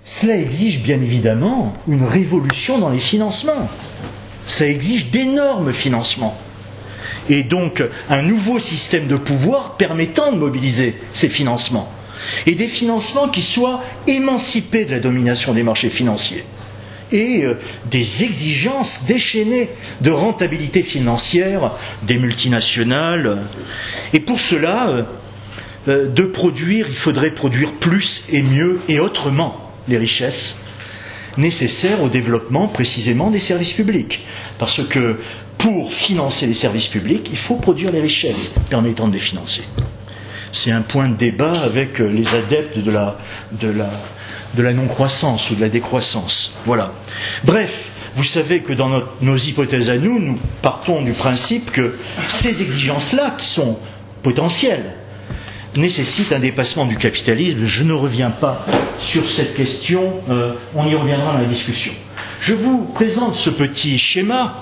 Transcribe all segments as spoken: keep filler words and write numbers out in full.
cela exige bien évidemment une révolution dans les financements. Ça exige d'énormes financements. Et donc un nouveau système de pouvoir permettant de mobiliser ces financements. Et des financements qui soient émancipés de la domination des marchés financiers. Et euh, des exigences déchaînées de rentabilité financière des multinationales. Et pour cela, euh, euh, de produire, il faudrait produire plus et mieux et autrement les richesses nécessaires au développement précisément des services publics. Parce que pour financer les services publics, il faut produire les richesses permettant de les financer. C'est un point de débat avec les adeptes de la, de la, de la non-croissance ou de la décroissance. Voilà. Bref, vous savez que dans notre, nos hypothèses à nous, nous partons du principe que ces exigences-là, qui sont potentielles, nécessitent un dépassement du capitalisme. Je ne reviens pas sur cette question, euh, on y reviendra dans la discussion. Je vous présente ce petit schéma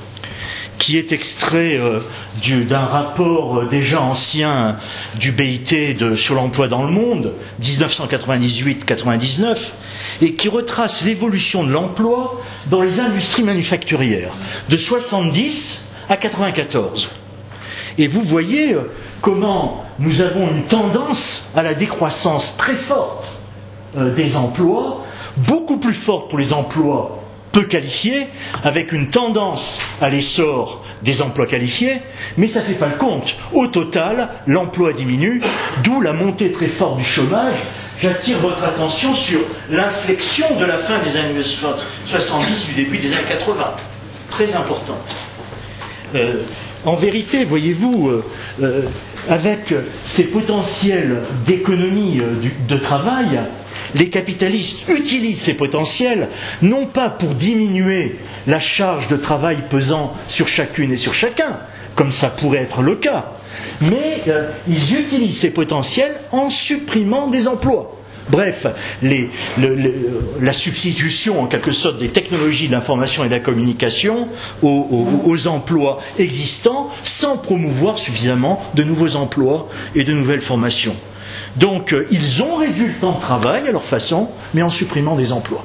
qui est extrait euh, du, d'un rapport euh, déjà ancien du B I T de, sur l'emploi dans le monde, dix-neuf cent quatre-vingt-dix-huit quatre-vingt-dix-neuf, et qui retrace l'évolution de l'emploi dans les industries manufacturières, de soixante-dix à quatre-vingt-quatorze. Et vous voyez euh, comment nous avons une tendance à la décroissance très forte euh, des emplois, beaucoup plus forte pour les emplois peu qualifiés, avec une tendance à l'essor des emplois qualifiés, mais ça ne fait pas le compte. Au total, l'emploi diminue, d'où la montée très forte du chômage. J'attire votre attention sur l'inflexion de la fin des années soixante-dix, du début des années quatre-vingts. Très importante. Euh, en vérité, voyez-vous, euh, euh, avec ces potentiels d'économie euh, du, de travail, les capitalistes utilisent ces potentiels non pas pour diminuer la charge de travail pesant sur chacune et sur chacun, comme ça pourrait être le cas, mais euh, ils utilisent ces potentiels en supprimant des emplois. Bref, les, le, le, la substitution en quelque sorte des technologies de l'information et de la communication aux, aux, aux emplois existants sans promouvoir suffisamment de nouveaux emplois et de nouvelles formations. Donc, euh, ils ont réduit le temps de travail à leur façon, mais en supprimant des emplois.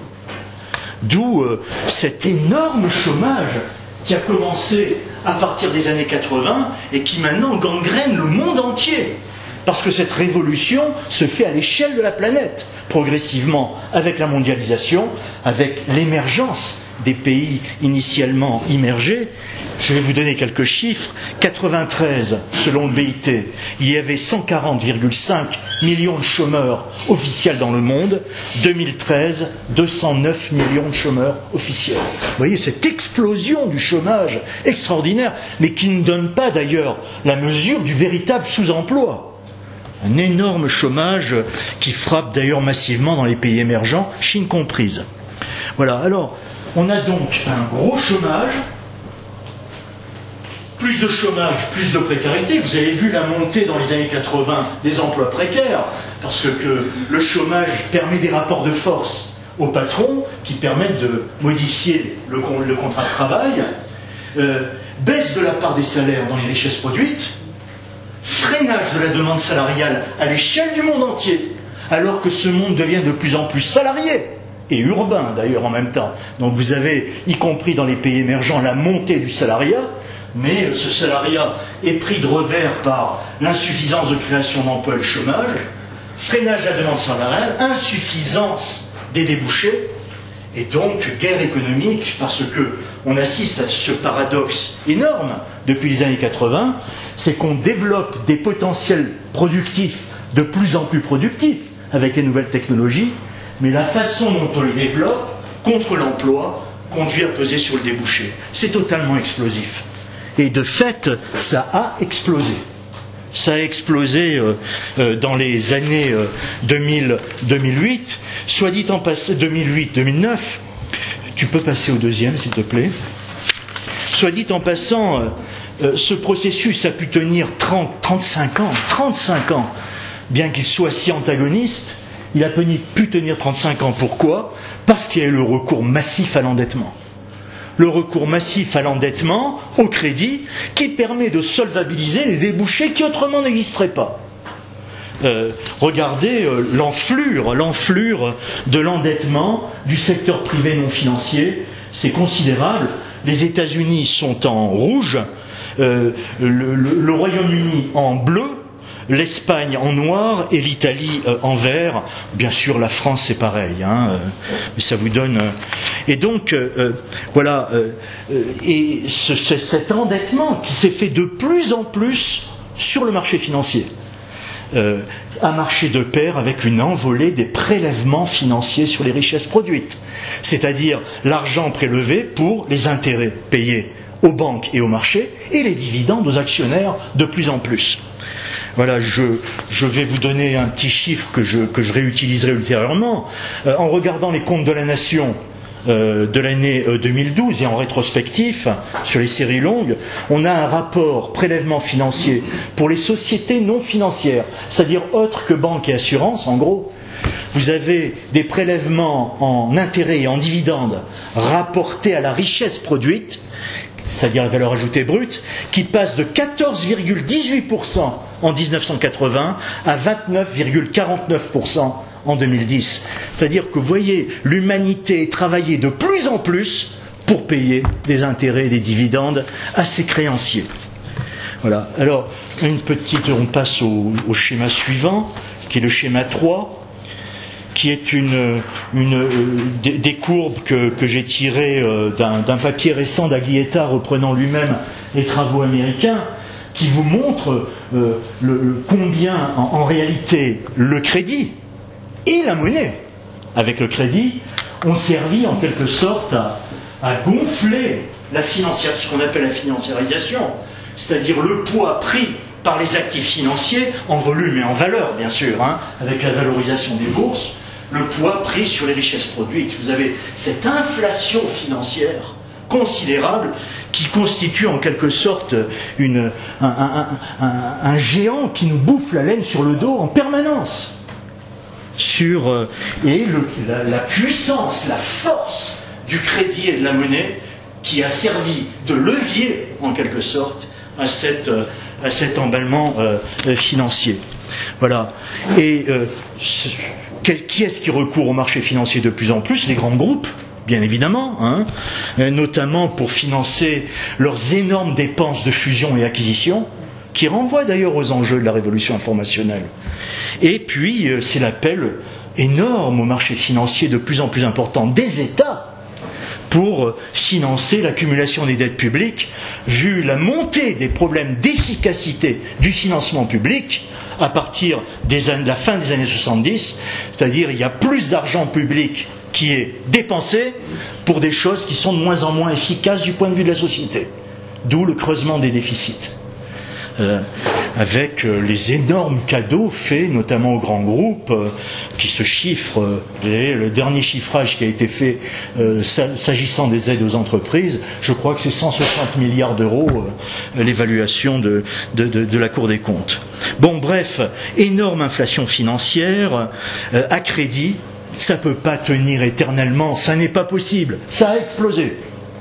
D'où euh, cet énorme chômage qui a commencé à partir des années quatre-vingts et qui maintenant gangrène le monde entier. Parce que cette révolution se fait à l'échelle de la planète, progressivement, avec la mondialisation, avec l'émergence des pays initialement immergés. Je vais vous donner quelques chiffres. quatre-vingt-treize, selon le B I T, il y avait cent quarante virgule cinq millions de chômeurs officiels dans le monde. deux mille treize, deux cent neuf millions de chômeurs officiels. Vous voyez cette explosion du chômage extraordinaire, mais qui ne donne pas d'ailleurs la mesure du véritable sous-emploi. Un énorme chômage qui frappe d'ailleurs massivement dans les pays émergents, Chine comprise. Voilà, alors, on a donc un gros chômage, plus de chômage, plus de précarité. Vous avez vu la montée dans les années quatre-vingts des emplois précaires, parce que, que le chômage permet des rapports de force aux patrons qui permettent de modifier le, le contrat de travail, euh, baisse de la part des salaires dans les richesses produites, freinage de la demande salariale à l'échelle du monde entier, alors que ce monde devient de plus en plus salarié, et urbain d'ailleurs en même temps. Donc vous avez, y compris dans les pays émergents, la montée du salariat, mais ce salariat est pris de revers par l'insuffisance de création d'emplois et le chômage, freinage de la demande salariale, insuffisance des débouchés, et donc guerre économique, parce que on assiste à ce paradoxe énorme depuis les années quatre-vingts, c'est qu'on développe des potentiels productifs de plus en plus productifs avec les nouvelles technologies, mais la façon dont on les développe contre l'emploi conduit à peser sur le débouché. C'est totalement explosif. Et de fait, ça a explosé. Ça a explosé euh, euh, dans les années euh, deux mille, deux mille huit, soit dit en passant, deux mille huit deux mille neuf, tu peux passer au deuxième s'il te plaît. Soit dit en passant, euh, euh, ce processus a pu tenir trente, trente-cinq ans, trente-cinq ans, bien qu'il soit si antagoniste, il a pu tenir trente-cinq ans. Pourquoi ? Parce qu'il y a eu le recours massif à l'endettement. Le recours massif à l'endettement, au crédit, qui permet de solvabiliser les débouchés qui autrement n'existeraient pas. euh, regardez euh, l'enflure, l'enflure de l'endettement du secteur privé non financier, c'est considérable. Les États-Unis sont en rouge, euh, le, le, le Royaume-Uni en bleu, l'Espagne en noir et l'Italie euh, en vert. Bien sûr, la France c'est pareil, hein, euh, mais ça vous donne. Euh, et donc, euh, voilà, euh, euh, et ce, ce, cet endettement qui s'est fait de plus en plus sur le marché financier, euh, a marché de pair avec une envolée des prélèvements financiers sur les richesses produites, c'est-à-dire l'argent prélevé pour les intérêts payés aux banques et aux marchés et les dividendes aux actionnaires de plus en plus. Voilà, je, je vais vous donner un petit chiffre que je, que je réutiliserai ultérieurement. Euh, en regardant les comptes de la nation euh, de l'année euh, deux mille douze et en rétrospectif, sur les séries longues, on a un rapport prélèvement financier pour les sociétés non financières, c'est-à-dire autres que banques et assurances, en gros. Vous avez des prélèvements en intérêts et en dividendes rapportés à la richesse produite, c'est-à-dire la valeur ajoutée brute, qui passe de quatorze virgule dix-huit pour cent en dix-neuf cent quatre-vingts à vingt-neuf virgule quarante-neuf pour cent en deux mille dix. C'est-à-dire que vous voyez, l'humanité travailler de plus en plus pour payer des intérêts et des dividendes à ses créanciers. Voilà. Alors, une petite, on passe au, au schéma suivant, qui est le schéma trois, qui est une, une, euh, des, des courbes que, que j'ai tirées euh, d'un, d'un papier récent d'Aglietta reprenant lui-même les travaux américains, qui vous montre euh, le, le, combien en, en réalité le crédit et la monnaie, avec le crédit, ont servi en quelque sorte à, à gonfler la financière, ce qu'on appelle la financiarisation, c'est-à-dire le poids pris par les actifs financiers, en volume et en valeur bien sûr, hein, avec la valorisation des bourses, le poids pris sur les richesses produites. Vous avez cette inflation financière considérable qui constitue en quelque sorte une, un, un, un, un géant qui nous bouffe la laine sur le dos en permanence. Sur, euh, et le, la, la puissance, la force du crédit et de la monnaie qui a servi de levier en quelque sorte à, cette, euh, à cet emballement euh, financier. Voilà. Et euh, ce, qui est-ce qui recourt au marché financier de plus en plus? Les grands groupes, bien évidemment, hein, notamment pour financer leurs énormes dépenses de fusion et acquisition, qui renvoient d'ailleurs aux enjeux de la révolution informationnelle. Et puis, c'est l'appel énorme au marché financier de plus en plus important des États pour financer l'accumulation des dettes publiques, vu la montée des problèmes d'efficacité du financement public à partir des années, de la fin des années soixante-dix, c'est-à-dire il y a plus d'argent public qui est dépensé pour des choses qui sont de moins en moins efficaces du point de vue de la société. D'où le creusement des déficits. Euh, avec euh, les énormes cadeaux faits, notamment aux grands groupes, euh, qui se chiffrent. Euh, et le dernier chiffrage qui a été fait euh, s'agissant des aides aux entreprises, je crois que c'est cent soixante milliards d'euros, euh, l'évaluation de, de, de, de la Cour des comptes. Bon, bref, énorme inflation financière, euh, à crédit, ça ne peut pas tenir éternellement, ça n'est pas possible, ça a explosé.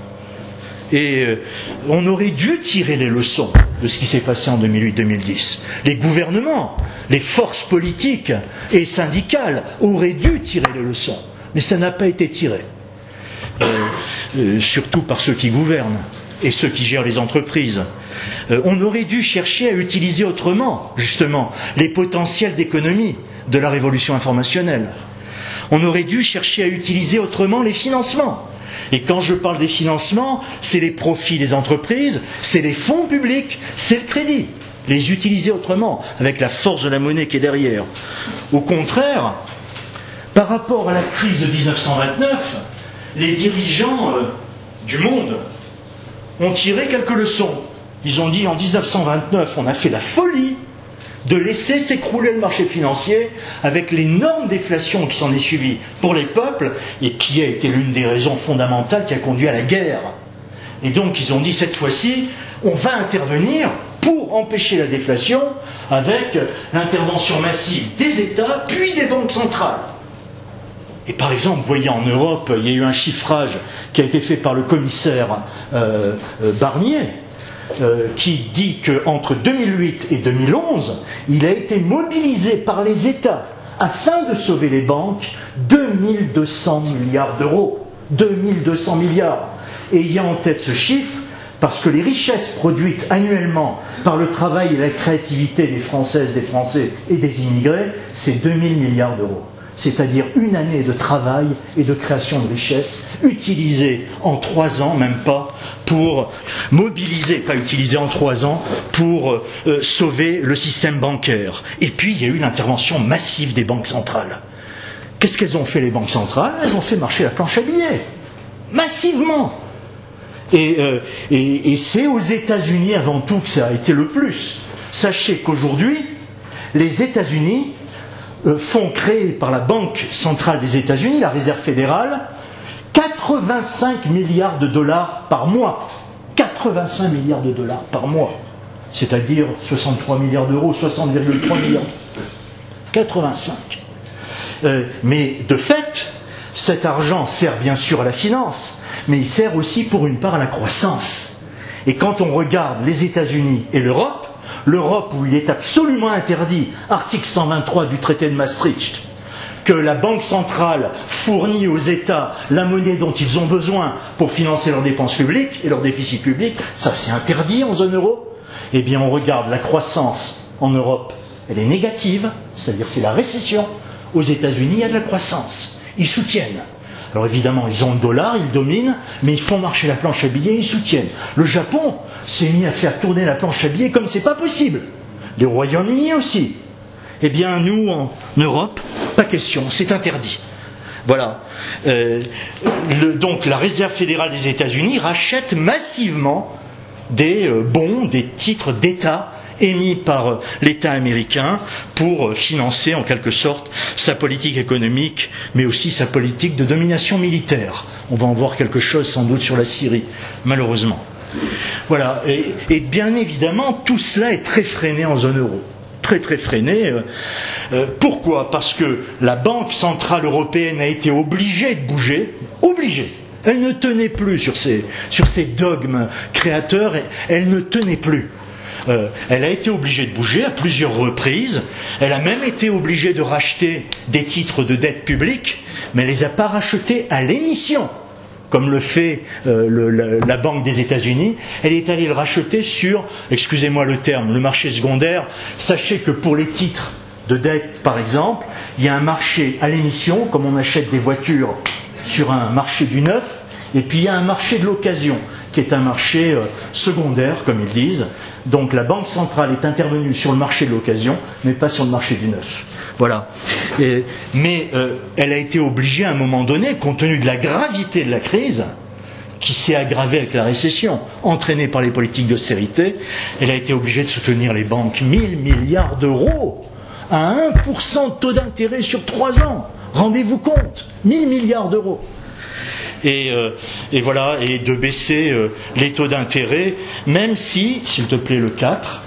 Et euh, on aurait dû tirer les leçons de ce qui s'est passé en deux mille huit deux mille dix. Les gouvernements, les forces politiques et syndicales auraient dû tirer les leçons. Mais ça n'a pas été tiré. Euh, euh, surtout par ceux qui gouvernent et ceux qui gèrent les entreprises. Euh, on aurait dû chercher à utiliser autrement, justement, les potentiels d'économie de la révolution informationnelle. On aurait dû chercher à utiliser autrement les financements. Et quand je parle des financements, c'est les profits des entreprises, c'est les fonds publics, c'est le crédit. Les utiliser autrement, avec la force de la monnaie qui est derrière. Au contraire, par rapport à la crise de dix-neuf cent vingt-neuf, les dirigeants euh, du monde ont tiré quelques leçons. Ils ont dit en dix-neuf cent vingt-neuf, on a fait la folie de laisser s'écrouler le marché financier avec l'énorme déflation qui s'en est suivie pour les peuples et qui a été l'une des raisons fondamentales qui a conduit à la guerre. Et donc ils ont dit cette fois-ci, on va intervenir pour empêcher la déflation avec l'intervention massive des États puis des banques centrales. Et par exemple, vous voyez en Europe, il y a eu un chiffrage qui a été fait par le commissaire euh, euh, Barnier. euh, qui dit qu'entre deux mille huit et deux mille onze, il a été mobilisé par les États afin de sauver les banques deux mille deux cents milliards d'euros. deux mille deux cents milliards. Et ayant en tête ce chiffre, parce que les richesses produites annuellement par le travail et la créativité des Françaises, des Français et des immigrés, c'est deux mille milliards d'euros. C'est-à-dire une année de travail et de création de richesses utilisée en trois ans, même pas, pour mobiliser, pas utilisée en trois ans, pour euh, sauver le système bancaire. Et puis il y a eu l'intervention massive des banques centrales. Qu'est-ce qu'elles ont fait les banques centrales? Elles ont fait marcher la planche à billets, massivement. Et, euh, et, et c'est aux États-Unis avant tout que ça a été le plus. Sachez qu'aujourd'hui, les États-Unis euh, font créer par la Banque centrale des États-Unis, la Réserve fédérale, quatre-vingt-cinq milliards de dollars par mois. quatre-vingt-cinq milliards de dollars par mois. C'est-à-dire soixante-trois milliards d'euros, soixante virgule trois milliards. quatre-vingt-cinq. Euh, mais de fait, cet argent sert bien sûr à la finance, mais il sert aussi pour une part à la croissance. Et quand on regarde les États-Unis et l'Europe, l'Europe où il est absolument interdit, article cent vingt-trois du traité de Maastricht, que la Banque centrale fournit aux États la monnaie dont ils ont besoin pour financer leurs dépenses publiques et leurs déficits publics, ça c'est interdit en zone euro. Eh bien on regarde la croissance en Europe, elle est négative, c'est-à-dire c'est la récession. Aux États-Unis, il y a de la croissance. Ils soutiennent. Alors évidemment, ils ont le dollar, ils dominent, mais ils font marcher la planche à billets, ils soutiennent. Le Japon s'est mis à faire tourner la planche à billets comme c'est pas possible. Les Royaumes-Unis aussi. Eh bien, nous, en Europe, pas question, c'est interdit. Voilà. Euh, le, donc, la Réserve fédérale des États-Unis rachète massivement des euh, bons, des titres d'État émis par l'État américain pour financer en quelque sorte sa politique économique, mais aussi sa politique de domination militaire. On va en voir quelque chose sans doute sur la Syrie, malheureusement. Voilà, et, et bien évidemment, tout cela est très freiné en zone euro. Très très freiné. Euh, pourquoi? Parce que la Banque centrale européenne a été obligée de bouger, obligée. Elle ne tenait plus sur ses, sur ses dogmes créateurs, elle ne tenait plus. Euh, elle a été obligée de bouger à plusieurs reprises. Elle a même été obligée de racheter des titres de dette publique, mais elle ne les a pas rachetés à l'émission, comme le fait euh, le, la, la Banque des États-Unis. Elle est allée le racheter sur, excusez-moi le terme, le marché secondaire. Sachez que pour les titres de dette, par exemple, il y a un marché à l'émission, comme on achète des voitures sur un marché du neuf, et puis il y a un marché de l'occasion, qui est un marché euh, secondaire, comme ils disent. Donc la Banque centrale est intervenue sur le marché de l'occasion, mais pas sur le marché du neuf. Voilà. Et, mais euh, elle a été obligée à un moment donné, compte tenu de la gravité de la crise, qui s'est aggravée avec la récession, entraînée par les politiques d'austérité, elle a été obligée de soutenir les banques. mille milliards d'euros à un pour cent de taux d'intérêt sur trois ans. Rendez-vous compte, mille milliards d'euros. Et, euh, et voilà, et de baisser euh, les taux d'intérêt, même si, s'il te plaît, le quatre.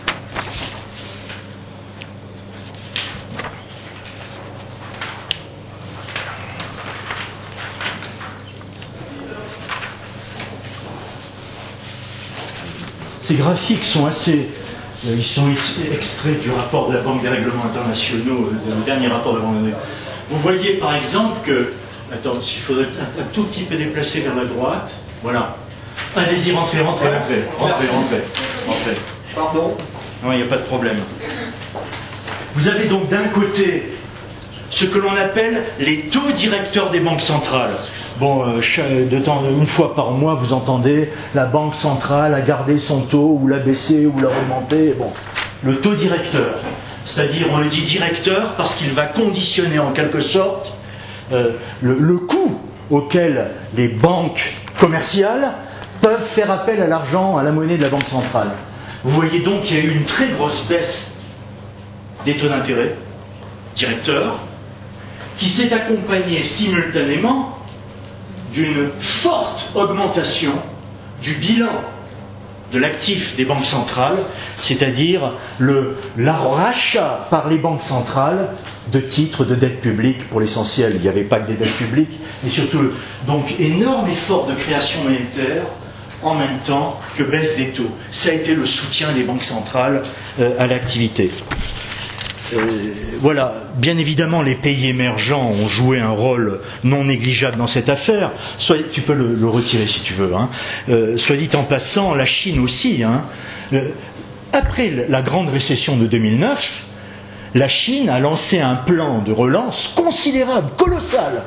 Ces graphiques sont assez... Euh, ils sont extraits du rapport de la Banque des règlements internationaux, euh, le dernier rapport de la Banque des règlements. Vous voyez par exemple que... Attends, il faudrait un, un tout petit peu déplacer vers la droite. Voilà. Allez-y, rentrez, rentrez, rentrez, rentrez, rentrez, rentrez. Pardon? Non, il n'y a pas de problème. Vous avez donc d'un côté ce que l'on appelle les taux directeurs des banques centrales. Bon, euh, de temps, une fois par mois, vous entendez la banque centrale a gardé son taux, ou l'a baissé, ou l'a augmenté. Bon, le taux directeur. C'est-à-dire, on le dit directeur parce qu'il va conditionner en quelque sorte Euh, le, le coût auquel les banques commerciales peuvent faire appel à l'argent, à la monnaie de la Banque centrale. Vous voyez donc qu'il y a eu une très grosse baisse des taux d'intérêt directeurs, qui s'est accompagnée simultanément d'une forte augmentation du bilan de l'actif des banques centrales, c'est-à-dire le, le rachat par les banques centrales de titres de dette publique pour l'essentiel. Il n'y avait pas que des dettes publiques, mais surtout, donc, énorme effort de création monétaire en même temps que baisse des taux. Ça a été le soutien des banques centrales euh, à l'activité. Euh, voilà, bien évidemment, les pays émergents ont joué un rôle non négligeable dans cette affaire. Soit, tu peux le, le retirer si tu veux. Hein. Euh, soit dit en passant, la Chine aussi. Hein. Euh, après la grande récession de deux mille neuf, la Chine a lancé un plan de relance considérable, colossal,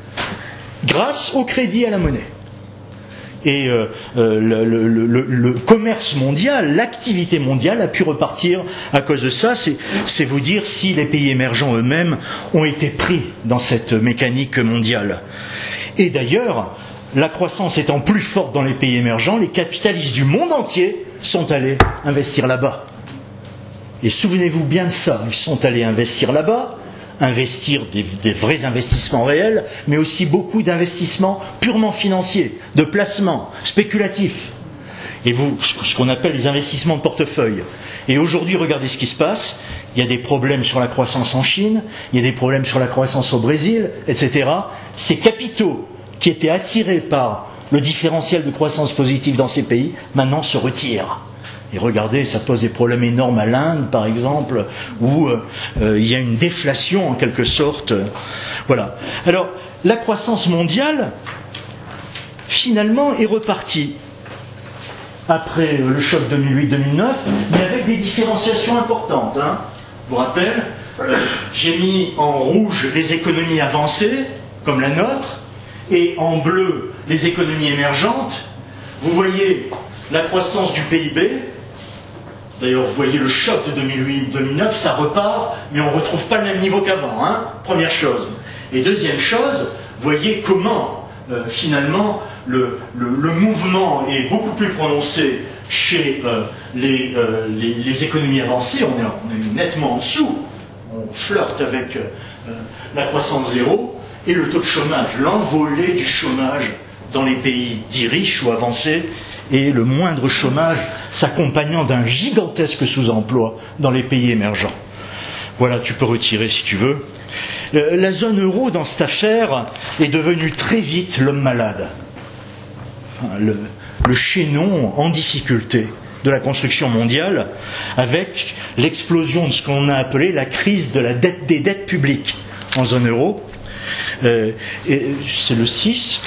grâce au crédit à la monnaie. Et euh, euh, le, le, le, le commerce mondial, l'activité mondiale a pu repartir à cause de ça. C'est, c'est vous dire si les pays émergents eux-mêmes ont été pris dans cette mécanique mondiale. Et d'ailleurs, la croissance étant plus forte dans les pays émergents, les capitalistes du monde entier sont allés investir là-bas. Et souvenez-vous bien de ça, ils sont allés investir là-bas, investir des, des vrais investissements réels, mais aussi beaucoup d'investissements purement financiers, de placements spéculatifs, et vous, ce qu'on appelle les investissements de portefeuille. Et aujourd'hui, regardez ce qui se passe. Il y a des problèmes sur la croissance en Chine, il y a des problèmes sur la croissance au Brésil, et cetera. Ces capitaux qui étaient attirés par le différentiel de croissance positive dans ces pays, maintenant se retirent. Et regardez, ça pose des problèmes énormes à l'Inde, par exemple, où euh, euh, il y a une déflation, en quelque sorte. Euh, voilà. Alors, la croissance mondiale, finalement, est repartie. Après euh, le choc deux mille huit deux mille neuf, mais avec des différenciations importantes. Hein. Je vous rappelle, euh, j'ai mis en rouge les économies avancées, comme la nôtre, et en bleu, les économies émergentes. Vous voyez la croissance du P I B. D'ailleurs, vous voyez le choc de deux mille huit deux mille neuf, ça repart, mais on ne retrouve pas le même niveau qu'avant, hein, première chose. Et deuxième chose, voyez comment, euh, finalement, le, le, le mouvement est beaucoup plus prononcé chez euh, les, euh, les, les économies avancées. On est, on est nettement en dessous, on flirte avec euh, la croissance zéro, et le taux de chômage, l'envolée du chômage dans les pays dits riches ou avancés, et le moindre chômage s'accompagnant d'un gigantesque sous-emploi dans les pays émergents. Voilà, tu peux retirer si tu veux. Euh, la zone euro, dans cette affaire, est devenue très vite l'homme malade. Enfin, le, le chaînon en difficulté de la construction mondiale, avec l'explosion de ce qu'on a appelé la crise de la dette, des dettes publiques en zone euro. Euh, et c'est le six.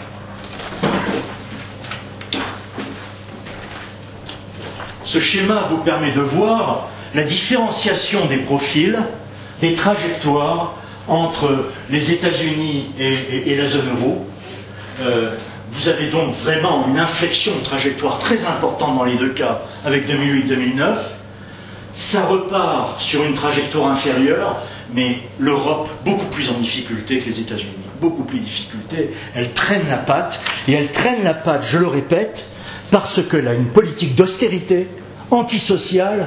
Ce schéma vous permet de voir la différenciation des profils, des trajectoires entre les États-Unis et, et, et la zone euro. Euh, vous avez donc vraiment une inflexion de trajectoire très importante dans les deux cas, avec deux mille huit deux mille neuf. Ça repart sur une trajectoire inférieure, mais l'Europe beaucoup plus en difficulté que les États-Unis. Beaucoup plus de difficulté. Elle traîne la patte, et elle traîne la patte, je le répète, parce qu'elle a une politique d'austérité, antisociale,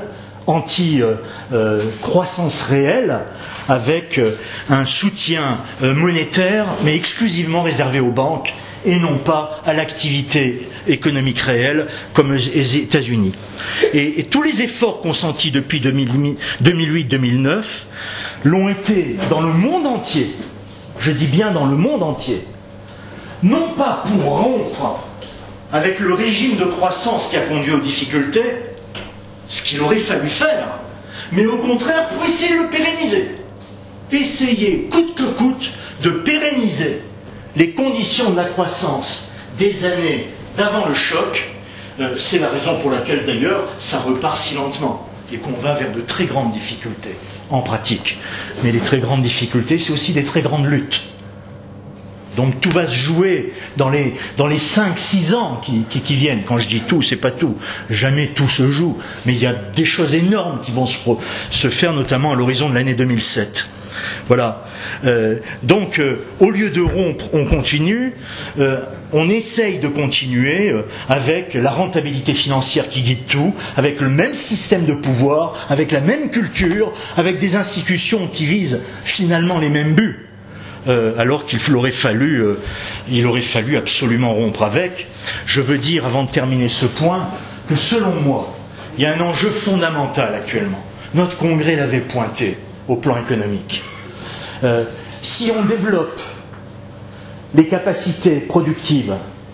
anti-croissance euh, euh, réelle, avec euh, un soutien euh, monétaire, mais exclusivement réservé aux banques, et non pas à l'activité économique réelle, comme les États-Unis. Et, et tous les efforts consentis depuis deux mille huit deux mille neuf l'ont été dans le monde entier, je dis bien dans le monde entier, non pas pour rompre avec le régime de croissance qui a conduit aux difficultés, ce qu'il aurait fallu faire, mais au contraire pour essayer de le pérenniser. Essayer, coûte que coûte, de pérenniser les conditions de la croissance des années d'avant le choc. Euh, c'est la raison pour laquelle d'ailleurs ça repart si lentement et qu'on va vers de très grandes difficultés en pratique. Mais les très grandes difficultés, c'est aussi des très grandes luttes. Donc tout va se jouer dans les, dans les cinq six ans qui, qui, qui viennent. Quand je dis tout, c'est pas tout. Jamais tout se joue. Mais il y a des choses énormes qui vont se, se faire, notamment à l'horizon de l'année deux mille sept. Voilà. Euh, donc, euh, au lieu de rompre, on continue. Euh, on essaye de continuer euh, avec la rentabilité financière qui guide tout, avec le même système de pouvoir, avec la même culture, avec des institutions qui visent finalement les mêmes buts. Euh, alors qu'il aurait fallu, euh, il aurait fallu absolument rompre avec. Je veux dire, avant de terminer ce point, que selon moi, il y a un enjeu fondamental actuellement. Notre Congrès l'avait pointé au plan économique. Euh, si on développe les capacités productives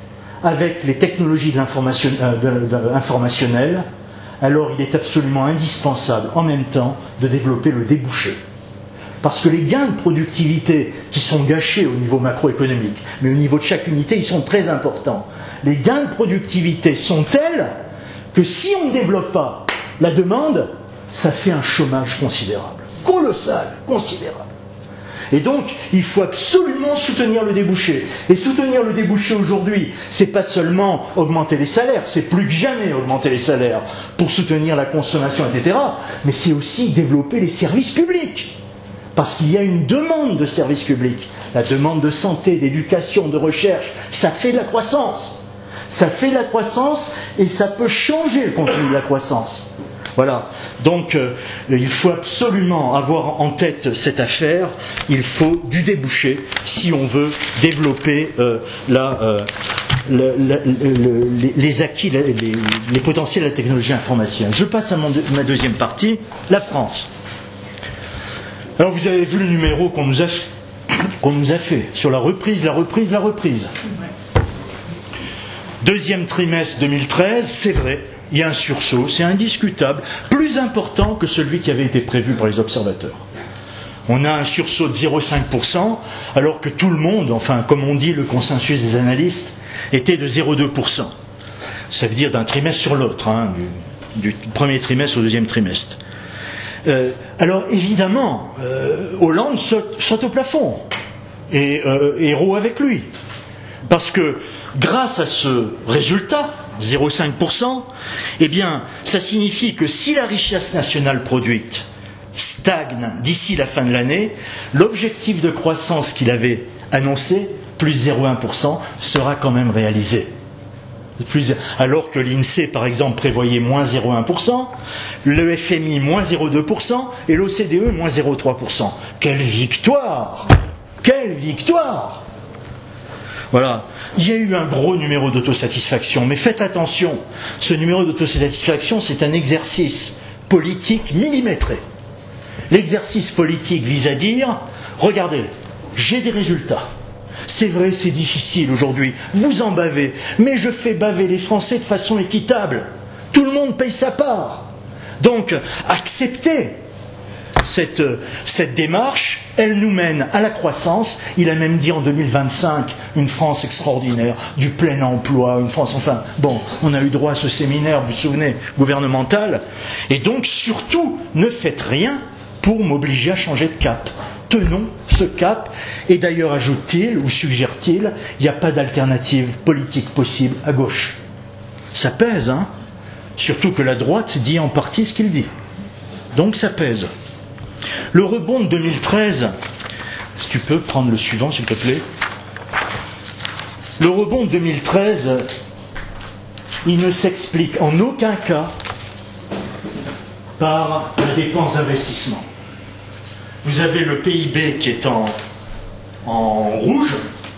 avec les technologies de l'information, euh, de, de, informationnelles, alors il est absolument indispensable en même temps de développer le débouché. Parce que les gains de productivité qui sont gâchés au niveau macroéconomique, mais au niveau de chaque unité, ils sont très importants. Les gains de productivité sont tels que si on ne développe pas la demande, ça fait un chômage considérable, colossal, considérable. Et donc, il faut absolument soutenir le débouché. Et soutenir le débouché aujourd'hui, c'est pas seulement augmenter les salaires, c'est plus que jamais augmenter les salaires pour soutenir la consommation, et cetera. Mais c'est aussi développer les services publics. Parce qu'il y a une demande de services publics. La demande de santé, d'éducation, de recherche, ça fait de la croissance. Ça fait de la croissance et ça peut changer le contenu de la croissance. Voilà, donc euh, il faut absolument avoir en tête cette affaire, il faut du débouché si on veut développer euh, la, euh, le, le, le, les, les acquis, les, les potentiels de la technologie informationnelle. Je passe à mon, ma deuxième partie, la France. Alors vous avez vu le numéro qu'on nous a, qu'on nous a fait sur la reprise, la reprise, la reprise. Deuxième trimestre deux mille treize, c'est vrai. Il y a un sursaut, c'est indiscutable, plus important que celui qui avait été prévu par les observateurs. On a un sursaut de zéro virgule cinq pour cent, alors que tout le monde, enfin, comme on dit, le consensus des analystes, était de zéro virgule deux pour cent. Ça veut dire d'un trimestre sur l'autre, hein, du, du premier trimestre au deuxième trimestre. Euh, alors, évidemment, euh, Hollande saute, saute au plafond, et euh, Hérault avec lui. Parce que, grâce à ce résultat, zéro virgule cinq pour cent, eh bien, ça signifie que si la richesse nationale produite stagne d'ici la fin de l'année, l'objectif de croissance qu'il avait annoncé, plus zéro virgule un pour cent, sera quand même réalisé. Plus, alors que l'INSEE, par exemple, prévoyait moins zéro virgule un pour cent, le F M I moins zéro virgule deux pour cent et l'O C D E moins zéro virgule trois pour cent. Quelle victoire! Quelle victoire! Voilà. Il y a eu un gros numéro d'autosatisfaction, mais faites attention, ce numéro d'autosatisfaction, c'est un exercice politique millimétré. L'exercice politique vise à dire, regardez, j'ai des résultats. C'est vrai, c'est difficile aujourd'hui, vous en bavez, mais je fais baver les Français de façon équitable. Tout le monde paye sa part. Donc, acceptez cette, cette démarche, elle nous mène à la croissance. Il a même dit en deux mille vingt-cinq, une France extraordinaire, du plein emploi, une France, enfin, bon, on a eu droit à ce séminaire, vous vous souvenez, gouvernemental. Et donc, surtout, ne faites rien pour m'obliger à changer de cap. Tenons ce cap, et d'ailleurs, ajoute-t-il, ou suggère-t-il, il n'y a pas d'alternative politique possible à gauche. Ça pèse, hein, surtout que la droite dit en partie ce qu'il dit. Donc ça pèse. Le rebond de deux mille treize, si tu peux prendre le suivant s'il te plaît. Le rebond de deux mille treize, il ne s'explique en aucun cas par la dépense d'investissement. Vous avez le P I B qui est en, en rouge.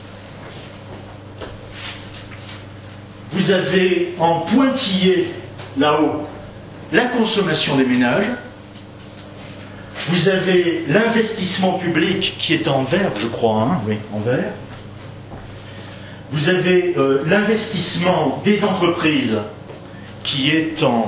Vous avez en pointillé là-haut la consommation des ménages. Vous avez l'investissement public qui est en vert, je crois, hein, oui, en vert. Vous avez euh, l'investissement des entreprises qui est en...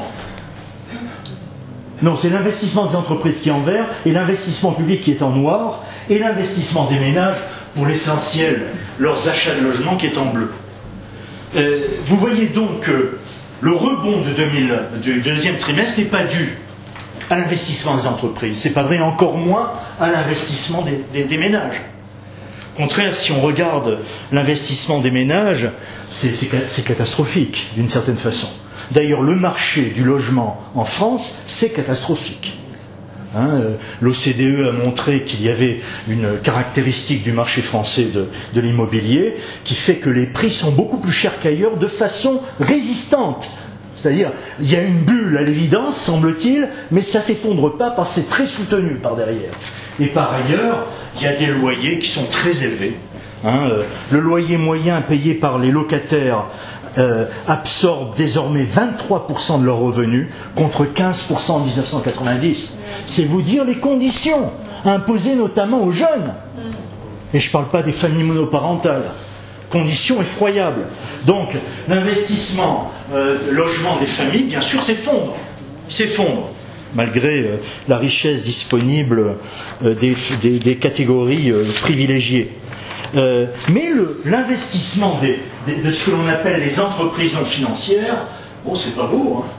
Non, c'est l'investissement des entreprises qui est en vert et l'investissement public qui est en noir et l'investissement des ménages, pour l'essentiel, leurs achats de logement qui est en bleu. Euh, vous voyez donc que le rebond de deux mille, du deuxième trimestre n'est pas dû à l'investissement des entreprises. C'est pas vrai, encore moins à l'investissement des, des, des ménages. Au contraire, si on regarde l'investissement des ménages, c'est, c'est, c'est catastrophique, d'une certaine façon. D'ailleurs, le marché du logement en France, c'est catastrophique. Hein, euh, l'O C D E a montré qu'il y avait une caractéristique du marché français de, de l'immobilier qui fait que les prix sont beaucoup plus chers qu'ailleurs de façon résistante. C'est-à-dire, il y a une bulle à l'évidence, semble-t-il, mais ça ne s'effondre pas parce que c'est très soutenu par derrière. Et par ailleurs, il y a des loyers qui sont très élevés. Hein, euh, le loyer moyen payé par les locataires euh, absorbe désormais vingt-trois pour cent de leurs revenus contre quinze pour cent en dix-neuf cent quatre-vingt-dix. C'est vous dire les conditions imposées notamment aux jeunes. Et je ne parle pas des familles monoparentales. conditions effroyables. Donc, l'investissement, euh, logement des familles, bien sûr, s'effondre. S'effondre, malgré euh, la richesse disponible euh, des, des, des catégories euh, privilégiées. Euh, mais le, l'investissement des, des, de ce que l'on appelle les entreprises non financières, bon, c'est pas beau, hein.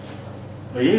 Vous voyez ?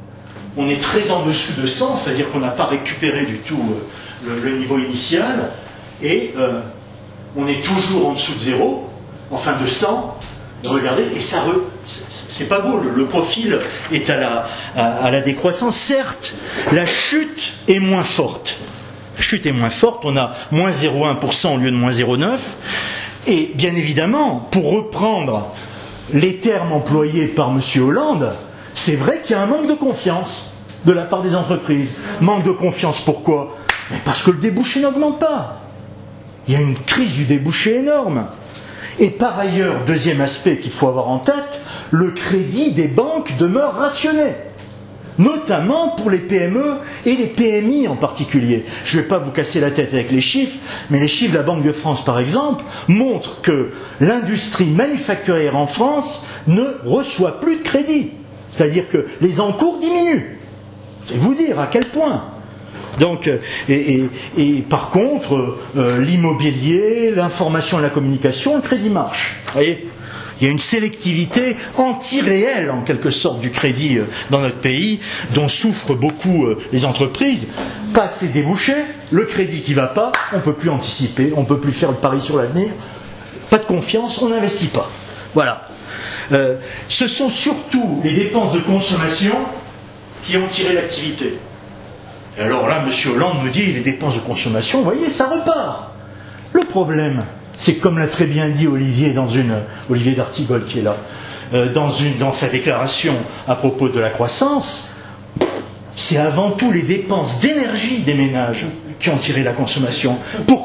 On est très en dessous de cent, c'est-à-dire qu'on n'a pas récupéré du tout euh, le, le niveau initial, et euh, on est toujours en dessous de zéro, enfin de cent, regardez, et ça re, c'est pas beau, le, le profil est à la, à, à la décroissance. Certes, la chute est moins forte. La chute est moins forte, on a moins zéro virgule un pour cent au lieu de moins zéro virgule neuf pour cent, et bien évidemment, pour reprendre les termes employés par M. Hollande, c'est vrai qu'il y a un manque de confiance de la part des entreprises. Manque de confiance, pourquoi ? Mais parce que le débouché n'augmente pas. Il y a une crise du débouché énorme. Et par ailleurs, deuxième aspect qu'il faut avoir en tête, le crédit des banques demeure rationné. Notamment pour les P M E et les P M I en particulier. Je ne vais pas vous casser la tête avec les chiffres, mais les chiffres de la Banque de France, par exemple, montrent que l'industrie manufacturière en France ne reçoit plus de crédit. C'est-à-dire que les encours diminuent. C'est vous dire à quel point. Donc, et, et, et par contre, euh, l'immobilier, l'information et la communication, le crédit marche. Vous voyez ? Il y a une sélectivité anti-réelle, en quelque sorte, du crédit euh, dans notre pays, dont souffrent beaucoup euh, les entreprises. Pas assez débouchés, le crédit qui ne va pas, on ne peut plus anticiper, on ne peut plus faire le pari sur l'avenir. Pas de confiance, on n'investit pas. Voilà. Euh, ce sont surtout les dépenses de consommation qui ont tiré l'activité. Et alors là, M. Hollande me dit, les dépenses de consommation, vous voyez, ça repart. Le problème, c'est comme l'a très bien dit Olivier, dans une, Olivier d'Artigol qui est là, euh, dans, une, dans sa déclaration à propos de la croissance, c'est avant tout les dépenses d'énergie des ménages qui ont tiré la consommation. Pourquoi ?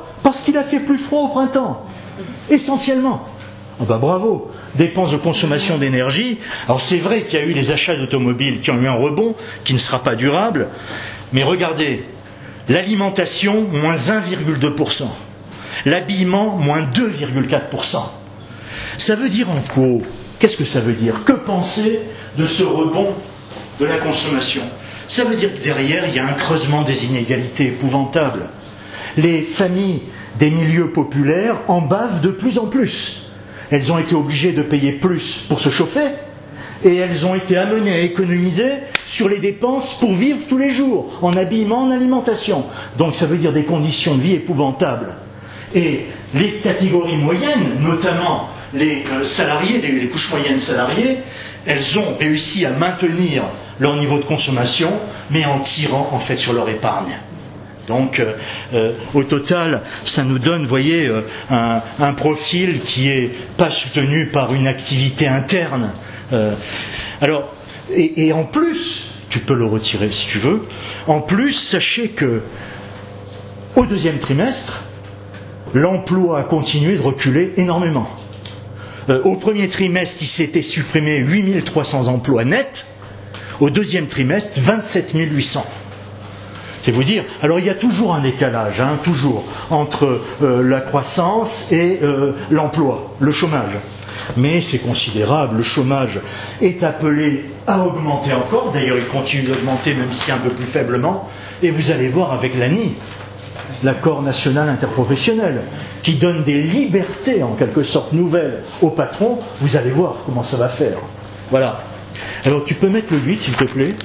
Parce qu'il a fait plus froid au printemps, essentiellement. Ah ben bravo, dépenses de consommation d'énergie. Alors c'est vrai qu'il y a eu les achats d'automobiles qui ont eu un rebond, qui ne sera pas durable, mais regardez, l'alimentation, moins un virgule deux pour cent, l'habillement, moins deux virgule quatre pour cent. Ça veut dire en gros, qu'est-ce que ça veut dire ? Que penser de ce rebond de la consommation ? Ça veut dire que derrière, il y a un creusement des inégalités épouvantable. Les familles des milieux populaires en bavent de plus en plus. Elles ont été obligées de payer plus pour se chauffer et elles ont été amenées à économiser sur les dépenses pour vivre tous les jours, en habillement, en alimentation. Donc ça veut dire des conditions de vie épouvantables. Et les catégories moyennes, notamment les salariés, les couches moyennes salariées, elles ont réussi à maintenir leur niveau de consommation, mais en tirant en fait sur leur épargne. Donc, euh, euh, au total, ça nous donne, vous voyez, euh, un, un profil qui n'est pas soutenu par une activité interne. Euh, alors, et, et en plus, tu peux le retirer si tu veux, en plus, sachez que au deuxième trimestre, l'emploi a continué de reculer énormément. Euh, au premier trimestre, il s'était supprimé huit mille trois cents emplois nets, au deuxième trimestre, vingt-sept mille huit cents. C'est vous dire, alors il y a toujours un décalage, hein, toujours, entre euh, la croissance et euh, l'emploi, le chômage. Mais c'est considérable, le chômage est appelé à augmenter encore, d'ailleurs il continue d'augmenter même si un peu plus faiblement, et vous allez voir avec l'A N I, l'accord national interprofessionnel, qui donne des libertés en quelque sorte nouvelles aux patrons, vous allez voir comment ça va faire. Voilà. Alors tu peux mettre le huit s'il te plaît.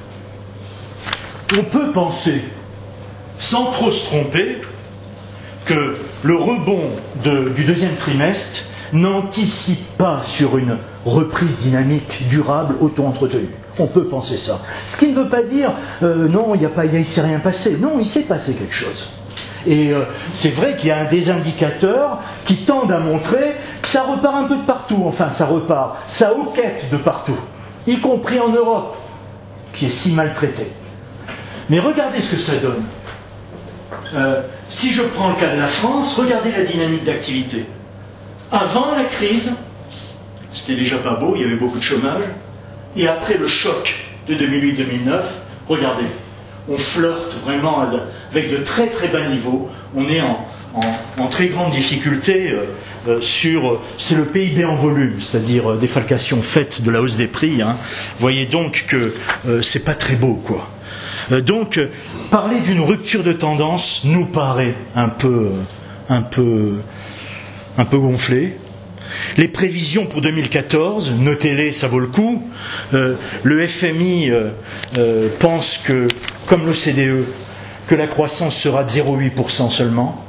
On peut penser, sans trop se tromper, que le rebond de, du deuxième trimestre n'anticipe pas sur une reprise dynamique durable auto-entretenue. On peut penser ça. Ce qui ne veut pas dire euh, non, il ne s'est rien passé. Non, il s'est passé quelque chose. Et euh, c'est vrai qu'il y a des indicateurs qui tendent à montrer que ça repart un peu de partout. Enfin, ça repart, ça hoquette de partout, y compris en Europe, qui est si maltraitée. Mais regardez ce que ça donne. Euh, si je prends le cas de la France, regardez la dynamique d'activité. Avant la crise, c'était déjà pas beau, il y avait beaucoup de chômage. Et après le choc de deux mille huit deux mille neuf, regardez, on flirte vraiment avec de très très bas niveaux. On est en, en, en très grande difficulté euh, euh, sur... C'est le P I B en volume, c'est-à-dire euh, défalcation faite de la hausse des prix. Hein. Voyez donc que euh, c'est pas très beau, quoi. Euh, donc, euh, parler d'une rupture de tendance nous paraît un peu, euh, un peu, un peu gonflé. Les prévisions pour deux mille quatorze, notez-les, ça vaut le coup. Euh, le F M I euh, euh, pense que, comme l'O C D E, que la croissance sera de zéro virgule huit pour cent seulement,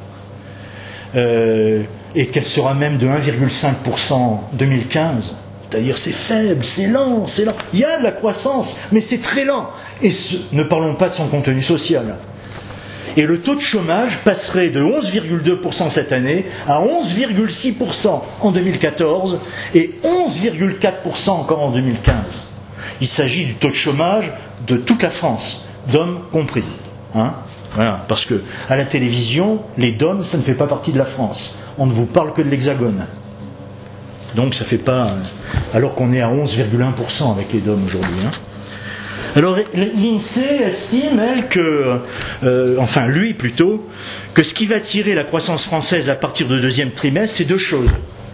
euh, et qu'elle sera même de un virgule cinq pour cent en deux mille quinze. C'est-à-dire c'est faible, c'est lent, c'est lent. Il y a de la croissance, mais c'est très lent. Et ce, ne parlons pas de son contenu social. Et le taux de chômage passerait de onze virgule deux pour cent cette année à onze virgule six pour cent en deux mille quatorze et onze virgule quatre pour cent encore en deux mille quinze. Il s'agit du taux de chômage de toute la France, d'hommes compris. Hein ? Voilà, parce que à la télévision, les D O M, ça ne fait pas partie de la France. On ne vous parle que de l'Hexagone. Donc ça fait pas... Alors qu'on est à onze virgule un pour cent avec les D O M aujourd'hui. Hein. Alors l'INSEE estime, elle, que... Euh, enfin, lui plutôt, que ce qui va tirer la croissance française à partir du deuxième trimestre, c'est deux choses.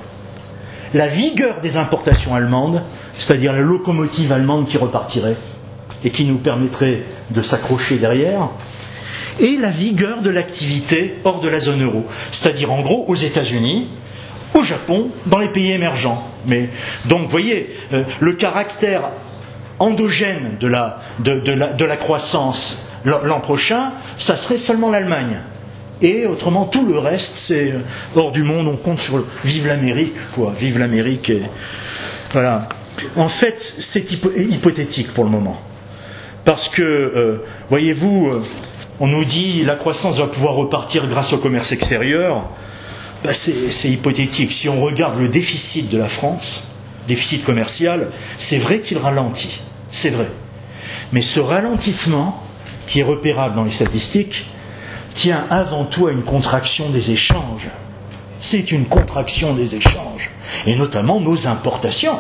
La vigueur des importations allemandes, c'est-à-dire la locomotive allemande qui repartirait et qui nous permettrait de s'accrocher derrière, et la vigueur de l'activité hors de la zone euro, c'est-à-dire en gros aux États-Unis, au Japon, dans les pays émergents. Mais, donc, vous voyez, euh, le caractère endogène de la, de, de la, de la croissance l'an prochain, ça serait seulement l'Allemagne. Et autrement, tout le reste, c'est euh, hors du monde, on compte sur le... Vive l'Amérique, quoi, vive l'Amérique. Et... Voilà. En fait, c'est hypo... hypothétique pour le moment. Parce que, euh, voyez-vous, euh, on nous dit la croissance va pouvoir repartir grâce au commerce extérieur. Ben c'est, c'est hypothétique. Si on regarde le déficit de la France, déficit commercial, c'est vrai qu'il ralentit. C'est vrai. Mais ce ralentissement, qui est repérable dans les statistiques, tient avant tout à une contraction des échanges. C'est une contraction des échanges. Et notamment nos importations.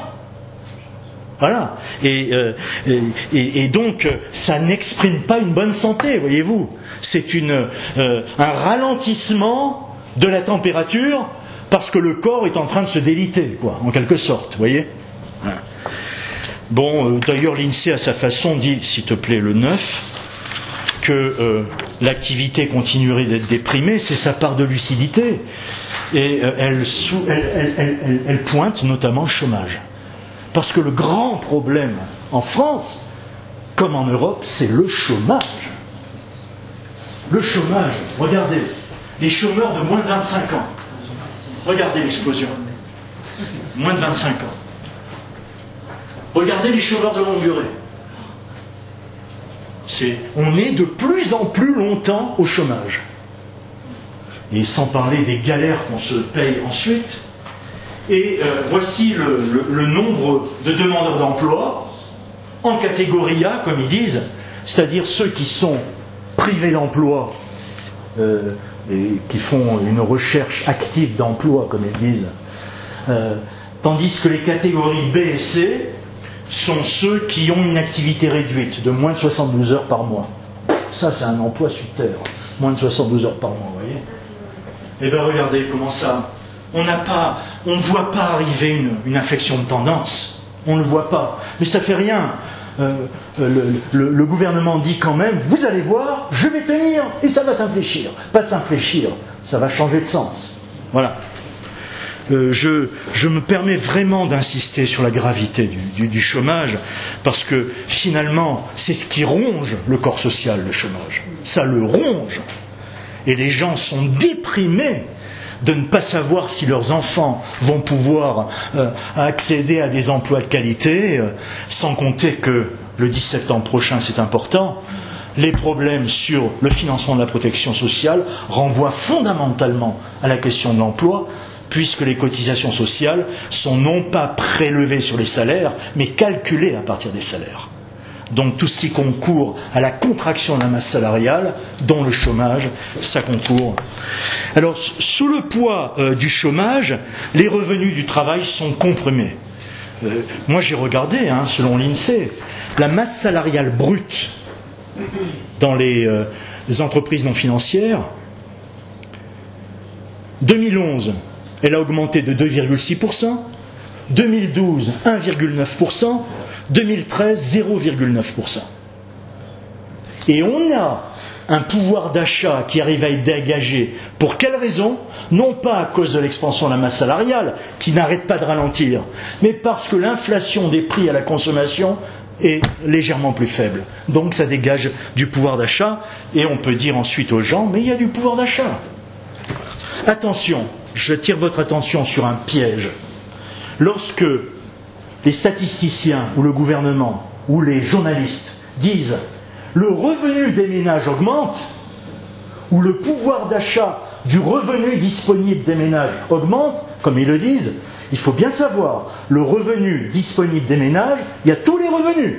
Voilà. Et, euh, et, et donc, ça n'exprime pas une bonne santé, voyez-vous. C'est une, euh, un ralentissement de la température parce que le corps est en train de se déliter, quoi, en quelque sorte, vous voyez. Voilà. Bon, euh, d'ailleurs, l'INSEE, à sa façon, dit, s'il te plaît, le neuf, que euh, l'activité continuerait d'être déprimée, c'est sa part de lucidité. Et euh, elle, sou- elle, elle, elle, elle, elle pointe notamment le chômage. Parce que le grand problème en France, comme en Europe, c'est le chômage. Le chômage, regardez, les chômeurs de moins de vingt-cinq ans. Regardez l'explosion. Moins de vingt-cinq ans. Regardez les chômeurs de longue durée. C'est, on est de plus en plus longtemps au chômage. Et sans parler des galères qu'on se paye ensuite. Et euh, voici le, le, le nombre de demandeurs d'emploi en catégorie A, comme ils disent, c'est-à-dire ceux qui sont privés d'emploi euh, et qui font une recherche active d'emploi, comme ils disent, euh, tandis que les catégories B et C sont ceux qui ont une activité réduite de moins de soixante-douze heures par mois. Ça, c'est un emploi sur terre, moins de soixante-douze heures par mois, vous voyez. Eh bien, regardez comment ça... On n'a pas, on ne voit pas arriver une, une inflexion de tendance. On ne le voit pas. Mais ça ne fait rien. Euh, le, le, le gouvernement dit quand même, vous allez voir, je vais tenir et ça va s'infléchir. Pas s'infléchir, ça va changer de sens. Voilà. Euh, je, je me permets vraiment d'insister sur la gravité du, du, du chômage, parce que finalement, c'est ce qui ronge le corps social, le chômage. Ça le ronge. Et les gens sont déprimés de ne pas savoir si leurs enfants vont pouvoir euh, accéder à des emplois de qualité, euh, sans compter que le dix-sept septembre prochain, c'est important, les problèmes sur le financement de la protection sociale renvoient fondamentalement à la question de l'emploi, puisque les cotisations sociales sont non pas prélevées sur les salaires, mais calculées à partir des salaires. Donc tout ce qui concourt à la contraction de la masse salariale, dont le chômage, ça concourt. Alors, sous le poids euh, du chômage, les revenus du travail sont comprimés. Euh, moi, j'ai regardé, hein, selon l'INSEE, la masse salariale brute dans les, euh, les entreprises non financières, deux mille onze, elle a augmenté de deux virgule six pour cent, deux mille douze, un virgule neuf pour cent, deux mille treize, zéro virgule neuf pour cent. Et on a un pouvoir d'achat qui arrive à être dégagé. Pour quelle raison? Non pas à cause de l'expansion de la masse salariale, qui n'arrête pas de ralentir, mais parce que l'inflation des prix à la consommation est légèrement plus faible. Donc ça dégage du pouvoir d'achat, et on peut dire ensuite aux gens, mais il y a du pouvoir d'achat. Attention, je tire votre attention sur un piège. Lorsque les statisticiens, ou le gouvernement, ou les journalistes disent le revenu des ménages augmente, ou le pouvoir d'achat du revenu disponible des ménages augmente, comme ils le disent, il faut bien savoir, le revenu disponible des ménages, il y a tous les revenus,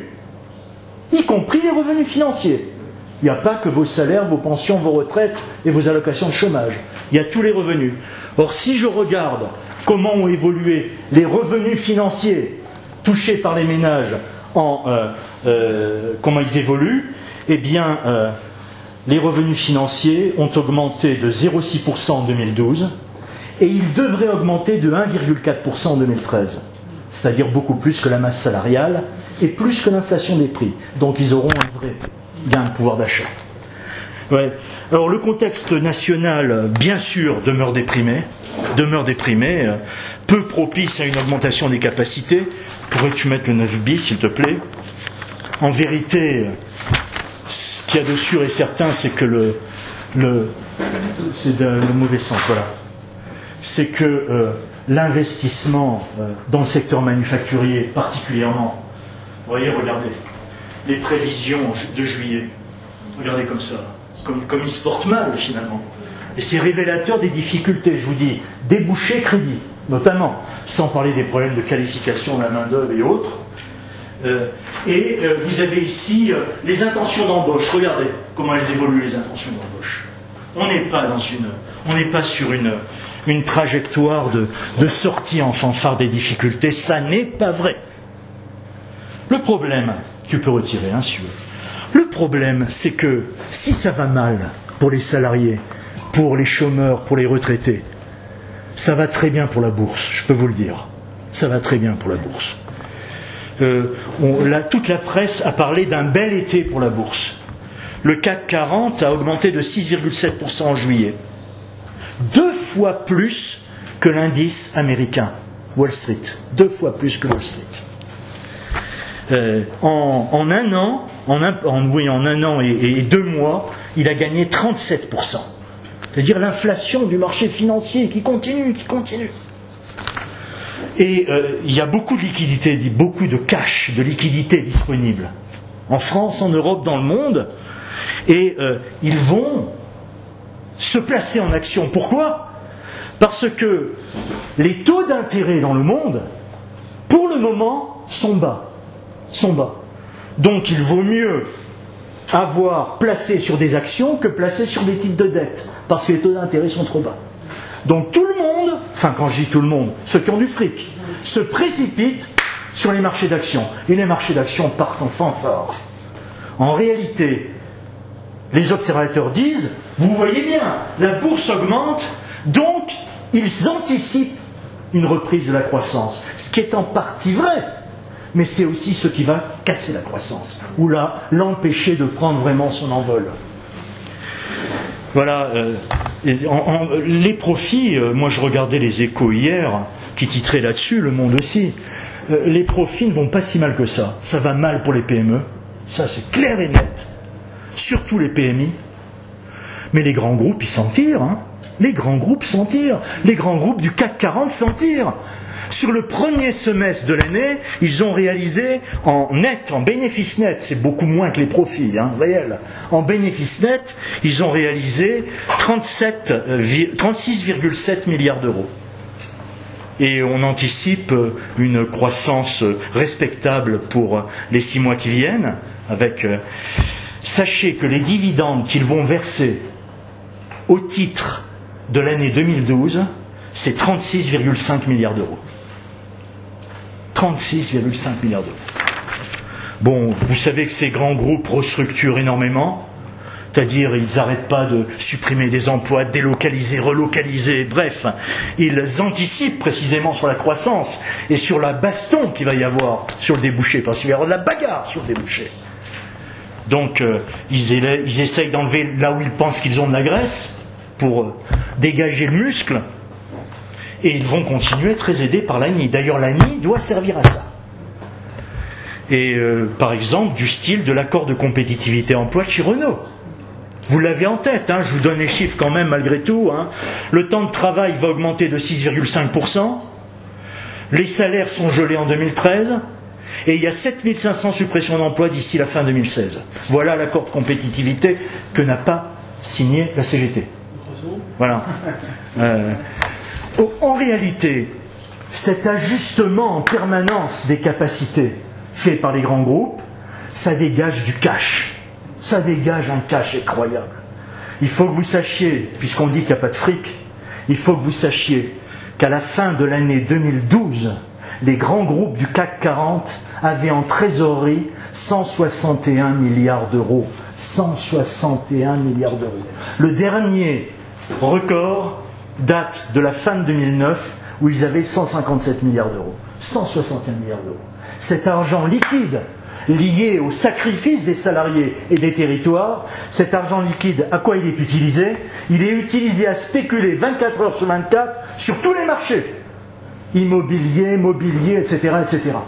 y compris les revenus financiers. Il n'y a pas que vos salaires, vos pensions, vos retraites et vos allocations de chômage. Il y a tous les revenus. Or, si je regarde comment ont évolué les revenus financiers touchés par les ménages, en, euh, euh, comment ils évoluent, eh bien, euh, les revenus financiers ont augmenté de zéro virgule six pour cent en deux mille douze et ils devraient augmenter de un virgule quatre pour cent en deux mille treize. C'est-à-dire beaucoup plus que la masse salariale et plus que l'inflation des prix. Donc ils auront un vrai gain de pouvoir d'achat. Ouais. Alors le contexte national, bien sûr, demeure déprimé, demeure déprimé, euh, peu propice à une augmentation des capacités. Pourrais-tu mettre le neuf bis, s'il te plaît? En vérité, ce qu'il y a de sûr et certain, c'est que le, le c'est le mauvais sens, voilà. C'est que euh, l'investissement euh, dans le secteur manufacturier, particulièrement, vous voyez, regardez, les prévisions de juillet, regardez comme ça, comme, comme ils se portent mal finalement. Et c'est révélateur des difficultés, je vous dis, débouchés crédit, notamment, sans parler des problèmes de qualification de la main-d'œuvre et autres. Euh, et euh, vous avez ici euh, les intentions d'embauche. Regardez comment elles évoluent, les intentions d'embauche. On n'est pas dans une, on n'est pas sur une, une trajectoire de, de sortie en fanfare des difficultés. Ça n'est pas vrai. Le problème, tu peux retirer, hein, si tu veux. Le problème, c'est que si ça va mal pour les salariés, pour les chômeurs, pour les retraités, ça va très bien pour la bourse, je peux vous le dire. Ça va très bien pour la bourse. Euh, on, la, toute la presse a parlé d'un bel été pour la bourse. Le C A C quarante a augmenté de six virgule sept pour cent en juillet. Deux fois plus que l'indice américain, Wall Street. Deux fois plus que Wall Street. Euh, en, en un an, en un, en, oui, en un an et, et deux mois, il a gagné trente-sept pour cent. C'est-à-dire l'inflation du marché financier qui continue, qui continue. Et euh, il y a beaucoup de liquidités, beaucoup de cash, de liquidités disponibles. En France, en Europe, dans le monde. Et euh, ils vont se placer en action. Pourquoi? Parce que les taux d'intérêt dans le monde, pour le moment, sont bas. Sont bas. Donc il vaut mieux avoir placé sur des actions que placé sur des titres de dette, parce que les taux d'intérêt sont trop bas. Donc tout le monde, enfin quand je dis tout le monde, ceux qui ont du fric, se précipitent sur les marchés d'actions. Et les marchés d'actions partent en fanfare. En réalité, les observateurs disent, vous voyez bien, la bourse augmente, donc ils anticipent une reprise de la croissance. Ce qui est en partie vrai. Mais c'est aussi ce qui va casser la croissance, ou là, l'empêcher de prendre vraiment son envol. Voilà, euh, en, en, les profits, euh, moi je regardais les Échos hier, qui titraient là-dessus, Le Monde aussi, euh, les profits ne vont pas si mal que ça. Ça va mal pour les P M E, ça c'est clair et net, surtout les P M I, mais les grands groupes ils s'en tirent, hein. Les grands groupes s'en tirent, les grands groupes du C A C quarante s'en tirent. Sur le premier semestre de l'année, ils ont réalisé en net, en bénéfice net, c'est beaucoup moins que les profits hein, réels, en bénéfice net, ils ont réalisé trente-six virgule sept milliards d'euros. Et on anticipe une croissance respectable pour les six mois qui viennent. Avec, euh, sachez que les dividendes qu'ils vont verser au titre de l'année deux mille douze, c'est trente-six virgule cinq milliards d'euros. trente-six virgule cinq milliards d'euros. Bon, vous savez que ces grands groupes restructurent énormément. C'est-à-dire, ils n'arrêtent pas de supprimer des emplois, de délocaliser, relocaliser, bref. Ils anticipent précisément sur la croissance et sur la baston qu'il va y avoir sur le débouché, parce qu'il va y avoir de la bagarre sur le débouché. Donc, euh, ils, ils essayent d'enlever là où ils pensent qu'ils ont de la graisse pour euh, dégager le muscle, et ils vont continuer très aidés par l'A N I. D'ailleurs, l'A N I doit servir à ça. Et euh, par exemple, du style de l'accord de compétitivité emploi de chez Renault. Vous l'avez en tête, hein, je vous donne les chiffres quand même malgré tout. Hein. Le temps de travail va augmenter de six virgule cinq pour cent. Les salaires sont gelés en deux mille treize. Et il y a sept mille cinq cents suppressions d'emplois d'ici la fin deux mille seize. Voilà l'accord de compétitivité que n'a pas signé la C G T. Voilà. Euh, en réalité, cet ajustement en permanence des capacités fait par les grands groupes, ça dégage du cash. Ça dégage un cash incroyable. Il faut que vous sachiez, puisqu'on dit qu'il n'y a pas de fric, il faut que vous sachiez qu'à la fin de l'année deux mille douze, les grands groupes du C A C quarante avaient en trésorerie cent soixante et un milliards d'euros. cent soixante et un milliards d'euros. Le dernier record date de la fin de deux mille neuf, où ils avaient cent cinquante-sept milliards d'euros. cent soixante et un milliards d'euros. Cet argent liquide, lié au sacrifice des salariés et des territoires, cet argent liquide, à quoi il est utilisé? Il est utilisé à spéculer vingt-quatre heures sur vingt-quatre sur tous les marchés. Immobilier, mobilier, et cetera, et cetera.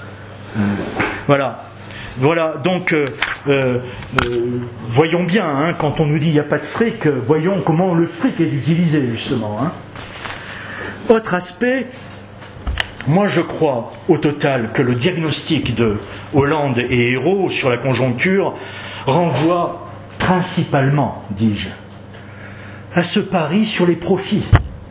Voilà. Voilà, donc, euh, euh, euh, voyons bien, hein, quand on nous dit qu'il n'y a pas de fric, euh, voyons comment le fric est utilisé, justement. Hein. Autre aspect, moi je crois, au total, que le diagnostic de Hollande et Ayrault sur la conjoncture renvoie principalement, dis-je, à ce pari sur les profits.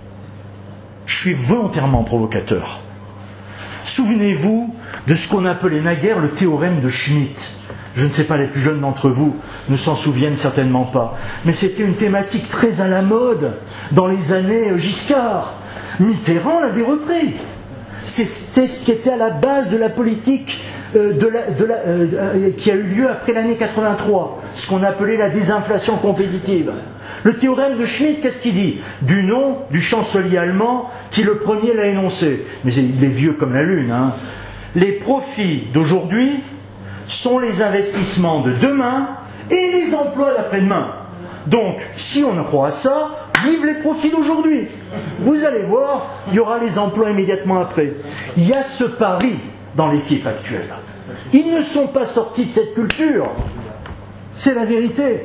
Je suis volontairement provocateur. Souvenez-vous de ce qu'on appelait naguère le théorème de Schmitt. Je ne sais pas, les plus jeunes d'entre vous ne s'en souviennent certainement pas. Mais c'était une thématique très à la mode dans les années Giscard. Mitterrand l'avait repris. C'était ce qui était à la base de la politique euh, de la, de la, euh, qui a eu lieu après l'année quatre-vingt-trois, ce qu'on appelait la désinflation compétitive. Le théorème de Schmitt, qu'est-ce qu'il dit? Du nom du chancelier allemand qui le premier l'a énoncé. Mais il est vieux comme la lune. Hein. Les profits d'aujourd'hui sont les investissements de demain et les emplois d'après-demain. Donc, si on en croit à ça, vive les profits d'aujourd'hui. Vous allez voir, il y aura les emplois immédiatement après. Il y a ce pari dans l'équipe actuelle. Ils ne sont pas sortis de cette culture. C'est la vérité.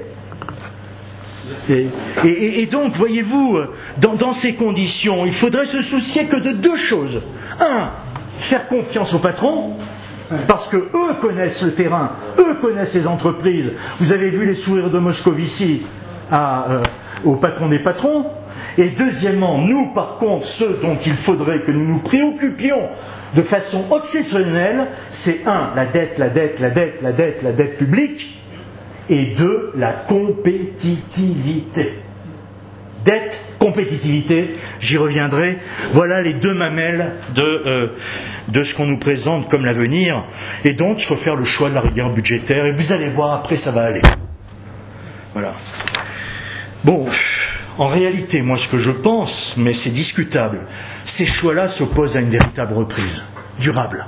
Et, et, et donc, voyez-vous, dans, dans ces conditions, il faudrait se soucier que de deux choses. Un, faire confiance aux patrons, parce que eux connaissent le terrain, eux connaissent les entreprises. Vous avez vu les sourires de Moscovici à, euh, au patron des patrons. Et deuxièmement, nous, par contre, ceux dont il faudrait que nous nous préoccupions de façon obsessionnelle, c'est un, la dette, la dette, la dette, la dette, la dette publique, et deux, la compétitivité. Dette, compétitivité, j'y reviendrai. Voilà les deux mamelles de, euh, de ce qu'on nous présente comme l'avenir. Et donc, il faut faire le choix de la rigueur budgétaire. Et vous allez voir, après, ça va aller. Voilà. Bon, en réalité, moi, ce que je pense, mais c'est discutable, ces choix-là s'opposent à une véritable reprise, durable.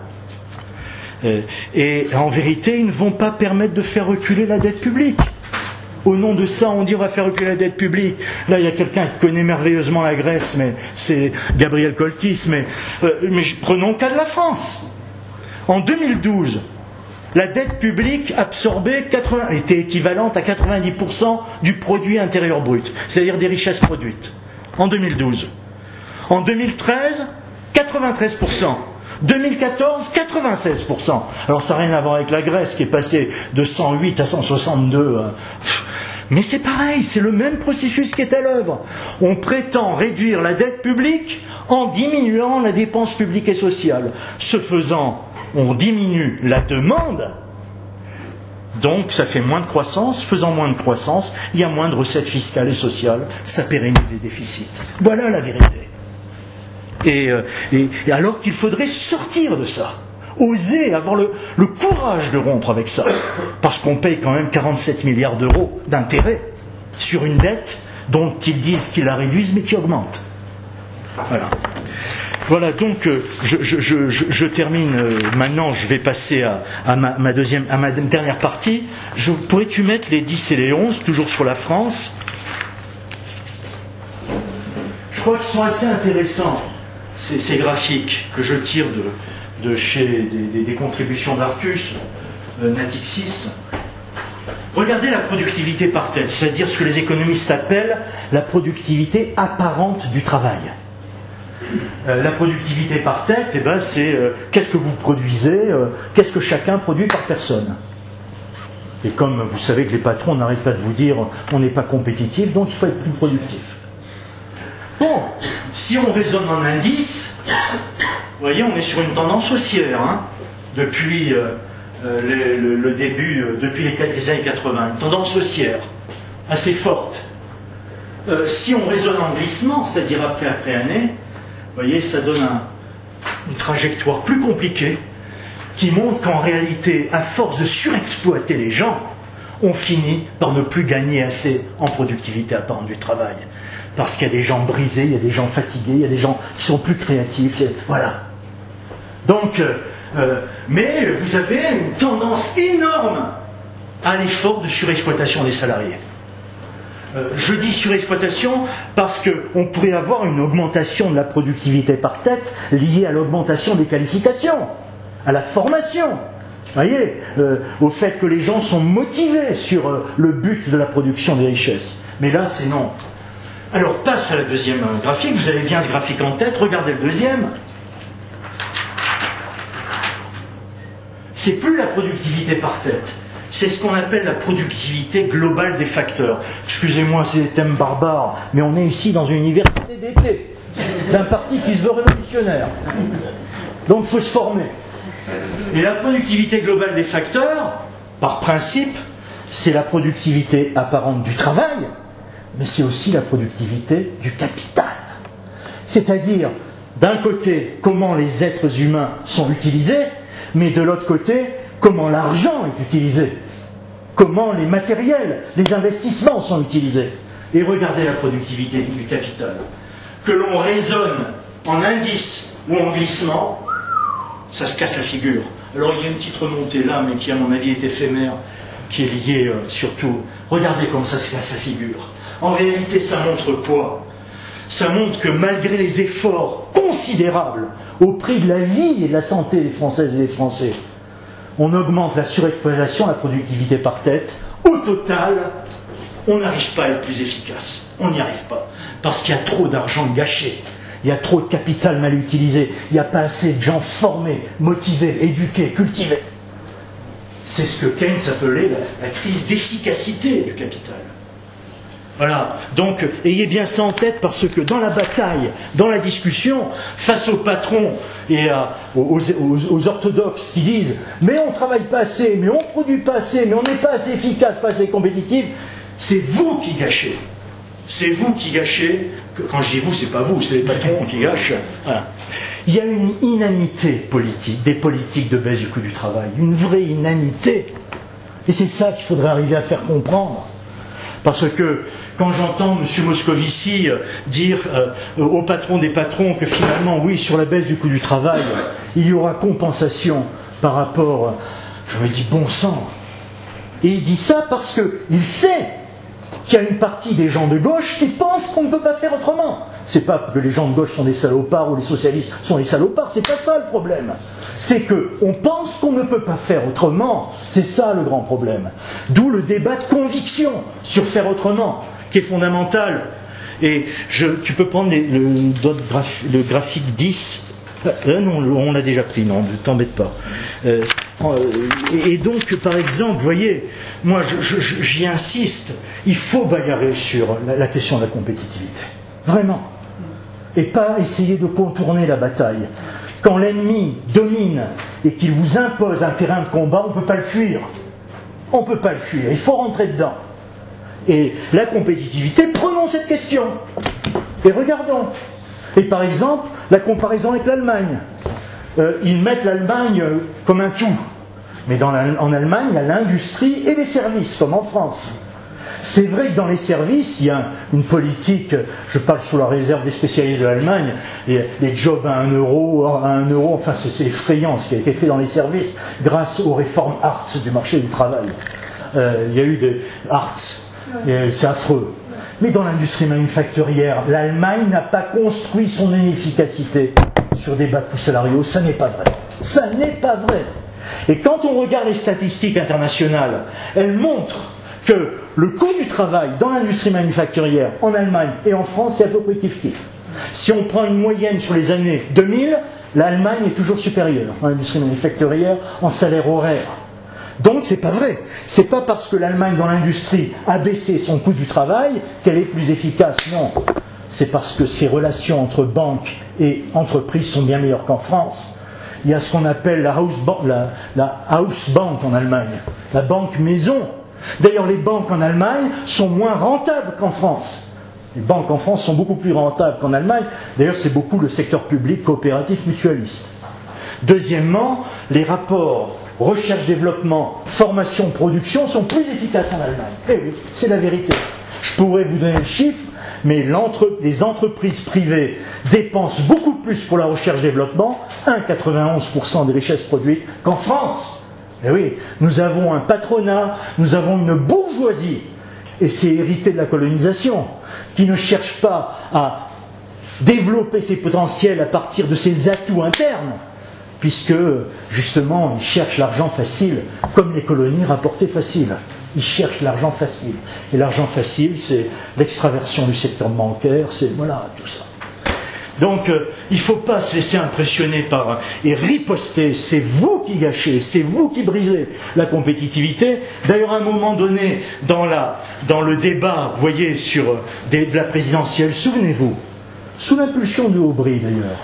Et en vérité, ils ne vont pas permettre de faire reculer la dette publique. Au nom de ça, on dit on va faire reculer la dette publique. Là, il y a quelqu'un qui connaît merveilleusement la Grèce, mais c'est Gabriel Koltis. Mais, euh, mais prenons le cas de la France. En deux mille douze, la dette publique absorbée quatre-vingts, était équivalente à quatre-vingt-dix pour cent du produit intérieur brut, c'est-à-dire des richesses produites. En deux mille douze. En deux mille treize, quatre-vingt-treize pour cent. deux mille quatorze, quatre-vingt-seize pour cent. Alors ça n'a rien à voir avec la Grèce qui est passée de cent huit à cent soixante-deux. Mais c'est pareil, c'est le même processus qui est à l'œuvre. On prétend réduire la dette publique en diminuant la dépense publique et sociale. Ce faisant, on diminue la demande, donc ça fait moins de croissance. Faisant moins de croissance, il y a moins de recettes fiscales et sociales, ça pérennise les déficits. Voilà la vérité. Et, euh, et, et alors qu'il faudrait sortir de ça. oser, avoir le, le courage de rompre avec ça. Parce qu'on paye quand même quarante-sept milliards d'euros d'intérêt sur une dette dont ils disent qu'ils la réduisent mais qui augmente. Voilà. Voilà, donc euh, je, je, je, je termine euh, maintenant, je vais passer à, à, ma, ma deuxième, à ma dernière partie. Je, pourrais-tu mettre les dix et les onze, toujours sur la France? Je crois qu'ils sont assez intéressants, ces, ces graphiques que je tire de, de chez des, des, des contributions d'Arcus, euh, Natixis. Regardez la productivité par tête, c'est-à-dire ce que les économistes appellent la productivité apparente du travail. Euh, la productivité par tête, eh ben, c'est euh, qu'est-ce que vous produisez, euh, qu'est-ce que chacun produit par personne. Et comme vous savez que les patrons n'arrêtent pas de vous dire on n'est pas compétitif, donc il faut être plus productif. Bon, si on raisonne en indice, vous voyez, on est sur une tendance haussière, hein, depuis euh, euh, le, le, le début, euh, depuis les, les années quatre-vingts, une tendance haussière, assez forte. Euh, si on raisonne en glissement, c'est-à-dire après après année, vous voyez, ça donne un, une trajectoire plus compliquée qui montre qu'en réalité, à force de surexploiter les gens, on finit par ne plus gagner assez en productivité apparente du travail. Parce qu'il y a des gens brisés, il y a des gens fatigués, il y a des gens qui sont plus créatifs, voilà. Donc, euh, mais vous avez une tendance énorme à l'effort de surexploitation des salariés. Euh, je dis surexploitation parce qu'on pourrait avoir une augmentation de la productivité par tête liée à l'augmentation des qualifications, à la formation, voyez, euh, au fait que les gens sont motivés sur euh, le but de la production des richesses. Mais là, c'est non. Alors, passe à la deuxième graphique, vous avez bien ce graphique en tête, regardez le deuxième. C'est plus la productivité par tête. C'est ce qu'on appelle la productivité globale des facteurs. Excusez-moi, c'est des thèmes barbares, mais on est ici dans une université d'été, d'un parti qui se veut révolutionnaire. Donc il faut se former. Et la productivité globale des facteurs, par principe, c'est la productivité apparente du travail, mais c'est aussi la productivité du capital. C'est-à-dire, d'un côté, comment les êtres humains sont utilisés, mais de l'autre côté, comment l'argent est utilisé, comment les matériels, les investissements sont utilisés. Et regardez la productivité du capital. Que l'on raisonne en indice ou en glissement, ça se casse la figure. Alors il y a une petite remontée là, mais qui à mon avis est éphémère, qui est liée euh, surtout... Regardez comme ça se casse la figure. En réalité, ça montre quoi? Ça montre que malgré les efforts considérables au prix de la vie et de la santé des Françaises et des Français, on augmente la surexploitation, la productivité par tête. Au total, on n'arrive pas à être plus efficace. On n'y arrive pas. Parce qu'il y a trop d'argent gâché. Il y a trop de capital mal utilisé. Il n'y a pas assez de gens formés, motivés, éduqués, cultivés. C'est ce que Keynes appelait la, la crise d'efficacité du capital. Voilà, donc ayez bien ça en tête parce que dans la bataille, dans la discussion, face aux patrons et à, aux, aux, aux orthodoxes qui disent « mais on ne travaille pas assez, mais on ne produit pas assez, mais on n'est pas assez efficace, pas assez compétitif », c'est vous qui gâchez. C'est vous qui gâchez. Quand je dis vous, c'est pas vous, c'est les patrons qui gâchent. Voilà. Il y a une inanité politique, des politiques de baisse du coût du travail, une vraie inanité. Et c'est ça qu'il faudrait arriver à faire comprendre. Parce que quand j'entends M. Moscovici dire euh, au patron des patrons que finalement, oui, sur la baisse du coût du travail, il y aura compensation par rapport, je me dis, bon sang. Et il dit ça parce qu'il sait qu'il y a une partie des gens de gauche qui pensent qu'on ne peut pas faire autrement. C'est pas que les gens de gauche sont des salopards ou les socialistes sont des salopards, c'est pas ça le problème. C'est qu'on pense qu'on ne peut pas faire autrement. C'est ça le grand problème. D'où le débat de conviction sur faire autrement, qui est fondamental. Et je, tu peux prendre les, le, graph, le graphique dix. Euh, non, on l'a déjà pris, non, ne t'embête pas. Euh, et donc, par exemple, vous voyez, moi je, je, j'y insiste, il faut bagarrer sur la, la question de la compétitivité. Vraiment. Et pas essayer de contourner la bataille. Quand l'ennemi domine et qu'il vous impose un terrain de combat, on ne peut pas le fuir. On ne peut pas le fuir, il faut rentrer dedans. Et la compétitivité, prenons cette question. Et regardons. Et par exemple, la comparaison avec l'Allemagne. euh, ils mettent l'Allemagne comme un tout. Mais dans la, en Allemagne, il y a l'industrie et les services, comme en France. C'est vrai que dans les services, il y a une politique, je parle sous la réserve des spécialistes de l'Allemagne, et les jobs à un euro, à un euro, enfin c'est effrayant ce qui a été fait dans les services grâce aux réformes Hartz du marché du travail. Euh, il y a eu des Hartz, c'est affreux. Mais dans l'industrie manufacturière, l'Allemagne n'a pas construit son inefficacité sur des bas coûts salariaux, ça n'est pas vrai. Ça n'est pas vrai. Et quand on regarde les statistiques internationales, elles montrent que le coût du travail dans l'industrie manufacturière en Allemagne et en France, c'est à peu près kiff-kiff. Si on prend une moyenne sur les années deux mille, l'Allemagne est toujours supérieure en industrie manufacturière en salaire horaire. Donc c'est pas vrai. C'est pas parce que l'Allemagne dans l'industrie a baissé son coût du travail qu'elle est plus efficace, non. C'est parce que ses relations entre banques et entreprises sont bien meilleures qu'en France. Il y a ce qu'on appelle la house, ban- la, la house bank en Allemagne, la banque maison. D'ailleurs, les banques en Allemagne sont moins rentables qu'en France. Les banques en France sont beaucoup plus rentables qu'en Allemagne. D'ailleurs, c'est beaucoup le secteur public coopératif mutualiste. Deuxièmement, les rapports recherche-développement, formation-production sont plus efficaces en Allemagne. Eh oui, c'est la vérité. Je pourrais vous donner le chiffre, mais les entreprises privées dépensent beaucoup plus pour la recherche-développement, un virgule quatre-vingt-onze pour cent des richesses produites, qu'en France. Eh oui, nous avons un patronat, nous avons une bourgeoisie, et c'est hérité de la colonisation, qui ne cherche pas à développer ses potentiels à partir de ses atouts internes, puisque, justement, ils cherchent l'argent facile, comme les colonies rapportaient facile. Ils cherchent l'argent facile. Et l'argent facile, c'est l'extraversion du secteur bancaire, c'est, voilà, tout ça. Donc, euh, il ne faut pas se laisser impressionner par... et riposter, c'est vous qui gâchez, c'est vous qui brisez la compétitivité. D'ailleurs, à un moment donné, dans, la, dans le débat, vous voyez, sur des, de la présidentielle, souvenez-vous, sous l'impulsion de Aubry, d'ailleurs,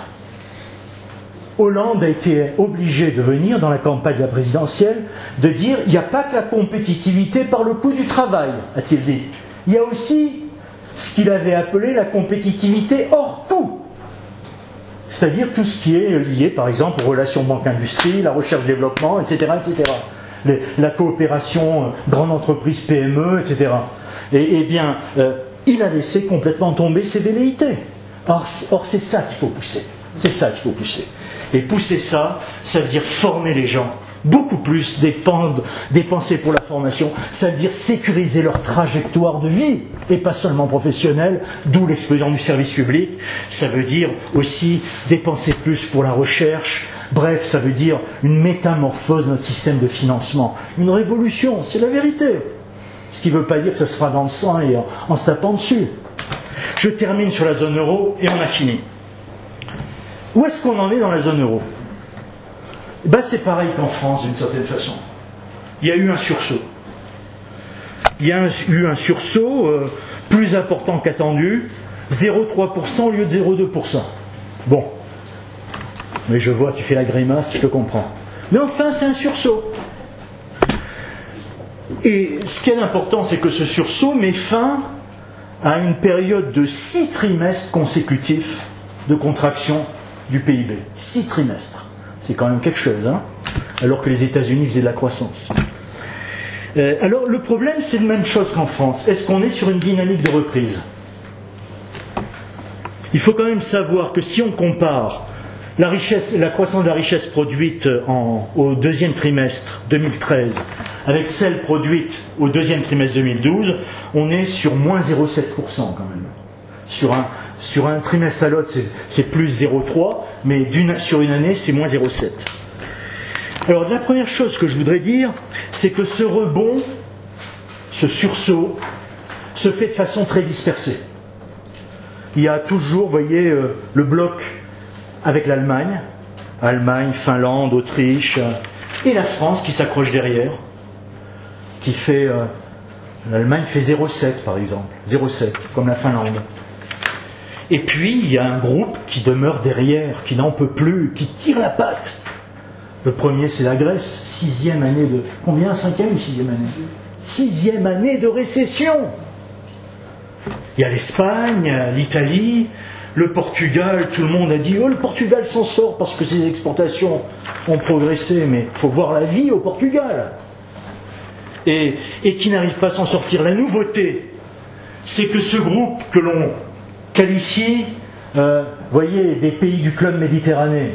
Hollande a été obligé de venir dans la campagne de la présidentielle de dire il n'y a pas que la compétitivité par le coût du travail, a-t-il dit. Il y a aussi ce qu'il avait appelé la compétitivité hors coût. C'est-à-dire tout ce qui est lié, par exemple, aux relations banque-industrie, la recherche-développement, et cetera, et cetera. Les, la coopération euh, grande entreprise P M E, et cetera. Et, et bien, euh, il a laissé complètement tomber ses velléités. Or, or c'est ça qu'il faut pousser. C'est ça qu'il faut pousser. Et pousser ça, ça veut dire former les gens. Beaucoup plus dépendre, dépenser pour la formation, ça veut dire sécuriser leur trajectoire de vie, et pas seulement professionnelle, d'où l'explosion du service public. Ça veut dire aussi dépenser plus pour la recherche. Bref, ça veut dire une métamorphose de notre système de financement. Une révolution, c'est la vérité. Ce qui ne veut pas dire que ça se fera dans le sang et en, en se tapant dessus. Je termine sur la zone euro et on a fini. Où est-ce qu'on en est dans la zone euro ? Ben, c'est pareil qu'en France, d'une certaine façon. Il y a eu un sursaut. Il y a eu un sursaut euh, plus important qu'attendu, zéro virgule trois pour cent au lieu de zéro virgule deux pour cent. Bon. Mais je vois, tu fais la grimace, je te comprends. Mais enfin, c'est un sursaut. Et ce qui est important, c'est que ce sursaut met fin à une période de six trimestres consécutifs de contraction du P I B. Six trimestres. C'est quand même quelque chose, hein, alors que les États-Unis faisaient de la croissance. Euh, alors, le problème, c'est la même chose qu'en France. Est-ce qu'on est sur une dynamique de reprise ? Il faut quand même savoir que si on compare la, richesse, la croissance de la richesse produite en, au deuxième trimestre deux mille treize avec celle produite au deuxième trimestre deux mille douze, on est sur moins zéro virgule sept pour cent quand même. Sur un, sur un trimestre à l'autre, c'est, c'est plus zéro virgule trois, mais d'une, sur une année, c'est moins zéro virgule sept. Alors, la première chose que je voudrais dire, c'est que ce rebond, ce sursaut, se fait de façon très dispersée. Il y a toujours, vous voyez, euh, le bloc avec l'Allemagne, Allemagne, Finlande, Autriche, euh, et la France qui s'accroche derrière, qui fait... Euh, l'Allemagne fait zéro virgule sept par exemple, zéro virgule sept, comme la Finlande. Et puis, il y a un groupe qui demeure derrière, qui n'en peut plus, qui tire la patte. Le premier, c'est la Grèce, sixième année de... Combien ? Cinquième ou sixième année ? Sixième année de récession. Il y a l'Espagne, l'Italie, le Portugal, tout le monde a dit « Oh, le Portugal s'en sort parce que ses exportations ont progressé, mais il faut voir la vie au Portugal. » Et, et qui n'arrive pas à s'en sortir. La nouveauté, c'est que ce groupe que l'on qualifie, euh, voyez, des pays du club méditerranéen,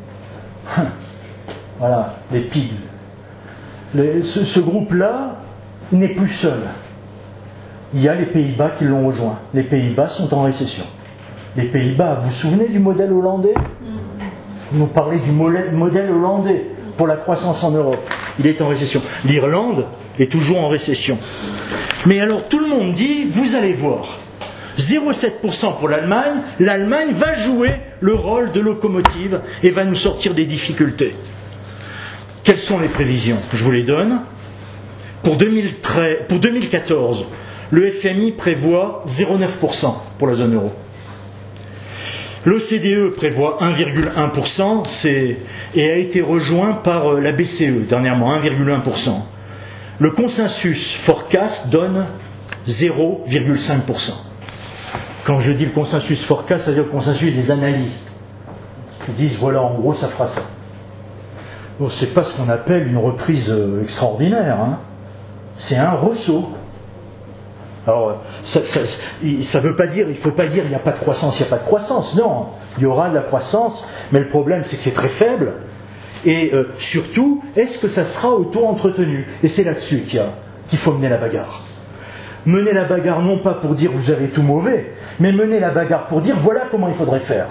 voilà, les pigs, les, ce, ce groupe-là n'est plus seul. Il y a les Pays-Bas qui l'ont rejoint. Les Pays-Bas sont en récession. Les Pays-Bas, vous vous souvenez du modèle hollandais? Vous nous parlez du modèle hollandais pour la croissance en Europe. Il est en récession. L'Irlande est toujours en récession. Mais alors tout le monde dit, vous allez voir, zéro virgule sept pour cent pour l'Allemagne, l'Allemagne va jouer le rôle de locomotive et va nous sortir des difficultés. Quelles sont les prévisions? Je vous les donne. Pour deux mille treize, pour deux mille quatorze, le F M I prévoit zéro virgule neuf pour cent pour la zone euro. L'O C D E prévoit un virgule un pour cent c'est, et a été rejoint par la B C E dernièrement, un virgule un pour cent. Le consensus forecast donne zéro virgule cinq pour cent. Quand je dis le consensus forecast, ça veut dire le consensus des analystes qui disent voilà, en gros, ça fera ça. Bon, c'est pas ce qu'on appelle une reprise extraordinaire, hein. C'est un ressaut. Alors, ça ne veut pas dire, il ne faut pas dire il n'y a pas de croissance, il n'y a pas de croissance. Non, il y aura de la croissance, mais le problème c'est que c'est très faible. Et euh, surtout, est-ce que ça sera auto-entretenu? Et c'est là-dessus qu'il y a, qu'il faut mener la bagarre. Mener la bagarre non pas pour dire vous avez tout mauvais, mais mener la bagarre pour dire voilà comment il faudrait faire.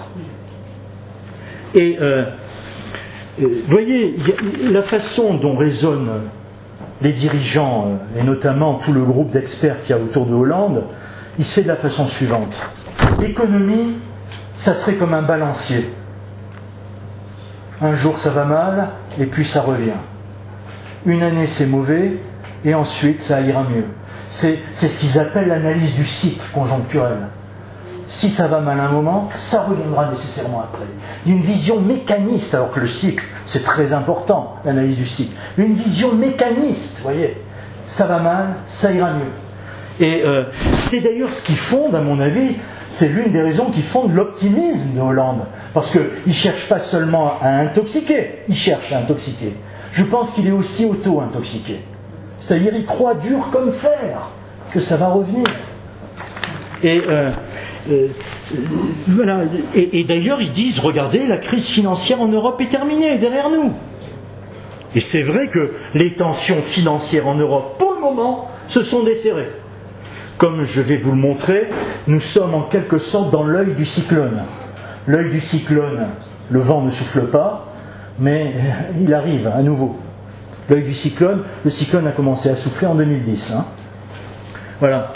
Et euh, vous voyez, la façon dont raisonnent les dirigeants, et notamment tout le groupe d'experts qu'il y a autour de Hollande, il se fait de la façon suivante. L'économie, ça serait comme un balancier. Un jour ça va mal, et puis ça revient. Une année c'est mauvais, et ensuite ça ira mieux. C'est, c'est ce qu'ils appellent l'analyse du cycle conjoncturel. Si ça va mal un moment, ça reviendra nécessairement après. Une vision mécaniste, alors que le cycle, c'est très important, l'analyse du cycle. Une vision mécaniste, vous voyez, ça va mal, ça ira mieux. Et euh, c'est d'ailleurs ce qui fonde, à mon avis, c'est l'une des raisons qui fonde l'optimisme de Hollande. Parce qu'il ne cherche pas seulement à intoxiquer, il cherche à intoxiquer. Je pense qu'il est aussi auto-intoxiqué. C'est-à-dire il croit dur comme fer que ça va revenir. Et... Euh, Euh, voilà. Et, et d'ailleurs, ils disent, regardez, la crise financière en Europe est terminée, derrière nous. Et c'est vrai que les tensions financières en Europe, pour le moment, se sont desserrées. Comme je vais vous le montrer, nous sommes en quelque sorte dans l'œil du cyclone. L'œil du cyclone, le vent ne souffle pas, mais il arrive à nouveau. L'œil du cyclone, le cyclone a commencé à souffler en deux mille dix. Hein. Voilà.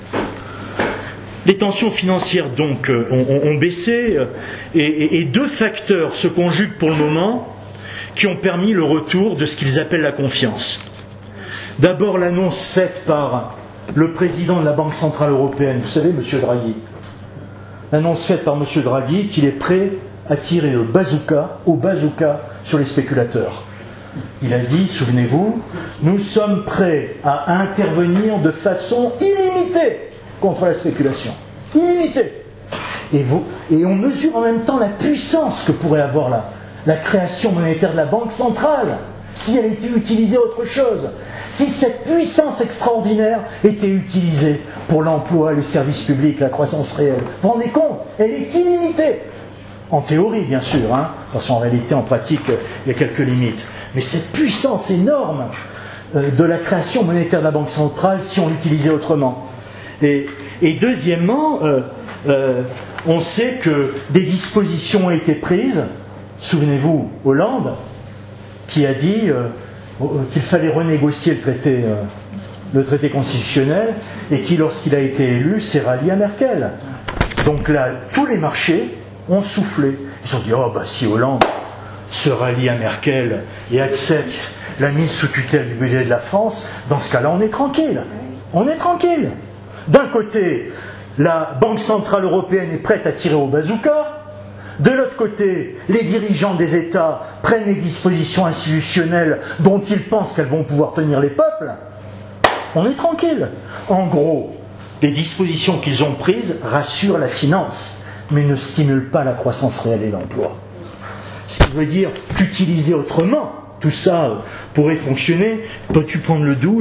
Les tensions financières donc ont, ont baissé et, et, et deux facteurs se conjuguent pour le moment qui ont permis le retour de ce qu'ils appellent la confiance. D'abord l'annonce faite par le président de la Banque Centrale Européenne, vous savez, M. Draghi. L'annonce faite par M. Draghi qu'il est prêt à tirer le bazooka, au bazooka sur les spéculateurs. Il a dit, souvenez-vous, nous sommes prêts à intervenir de façon illimitée contre la spéculation. Illimité. Et, vous, et on mesure en même temps la puissance que pourrait avoir la, la création monétaire de la Banque centrale, si elle était utilisée autre chose. Si cette puissance extraordinaire était utilisée pour l'emploi, les services publics, la croissance réelle. Vous vous rendez compte? Elle est illimitée. En théorie, bien sûr, hein, parce qu'en réalité, en pratique, il y a quelques limites. Mais cette puissance énorme euh, de la création monétaire de la Banque centrale, si on l'utilisait autrement. Et, et deuxièmement, euh, euh, on sait que des dispositions ont été prises. Souvenez-vous, Hollande, qui a dit euh, qu'il fallait renégocier le traité, euh, le traité constitutionnel, et qui, lorsqu'il a été élu, s'est rallié à Merkel. Donc là, tous les marchés ont soufflé. Ils se sont dit, oh, bah si Hollande se rallie à Merkel et accepte la mise sous tutelle du budget de la France, dans ce cas-là, on est tranquille. On est tranquille. D'un côté, la Banque Centrale Européenne est prête à tirer au bazooka. De l'autre côté, les dirigeants des États prennent les dispositions institutionnelles dont ils pensent qu'elles vont pouvoir tenir les peuples. On est tranquille. En gros, les dispositions qu'ils ont prises rassurent la finance. mais ne stimule pas la croissance réelle et l'emploi. Ce qui veut dire qu'utiliser autrement, tout ça pourrait fonctionner. Peux-tu prendre le douze ?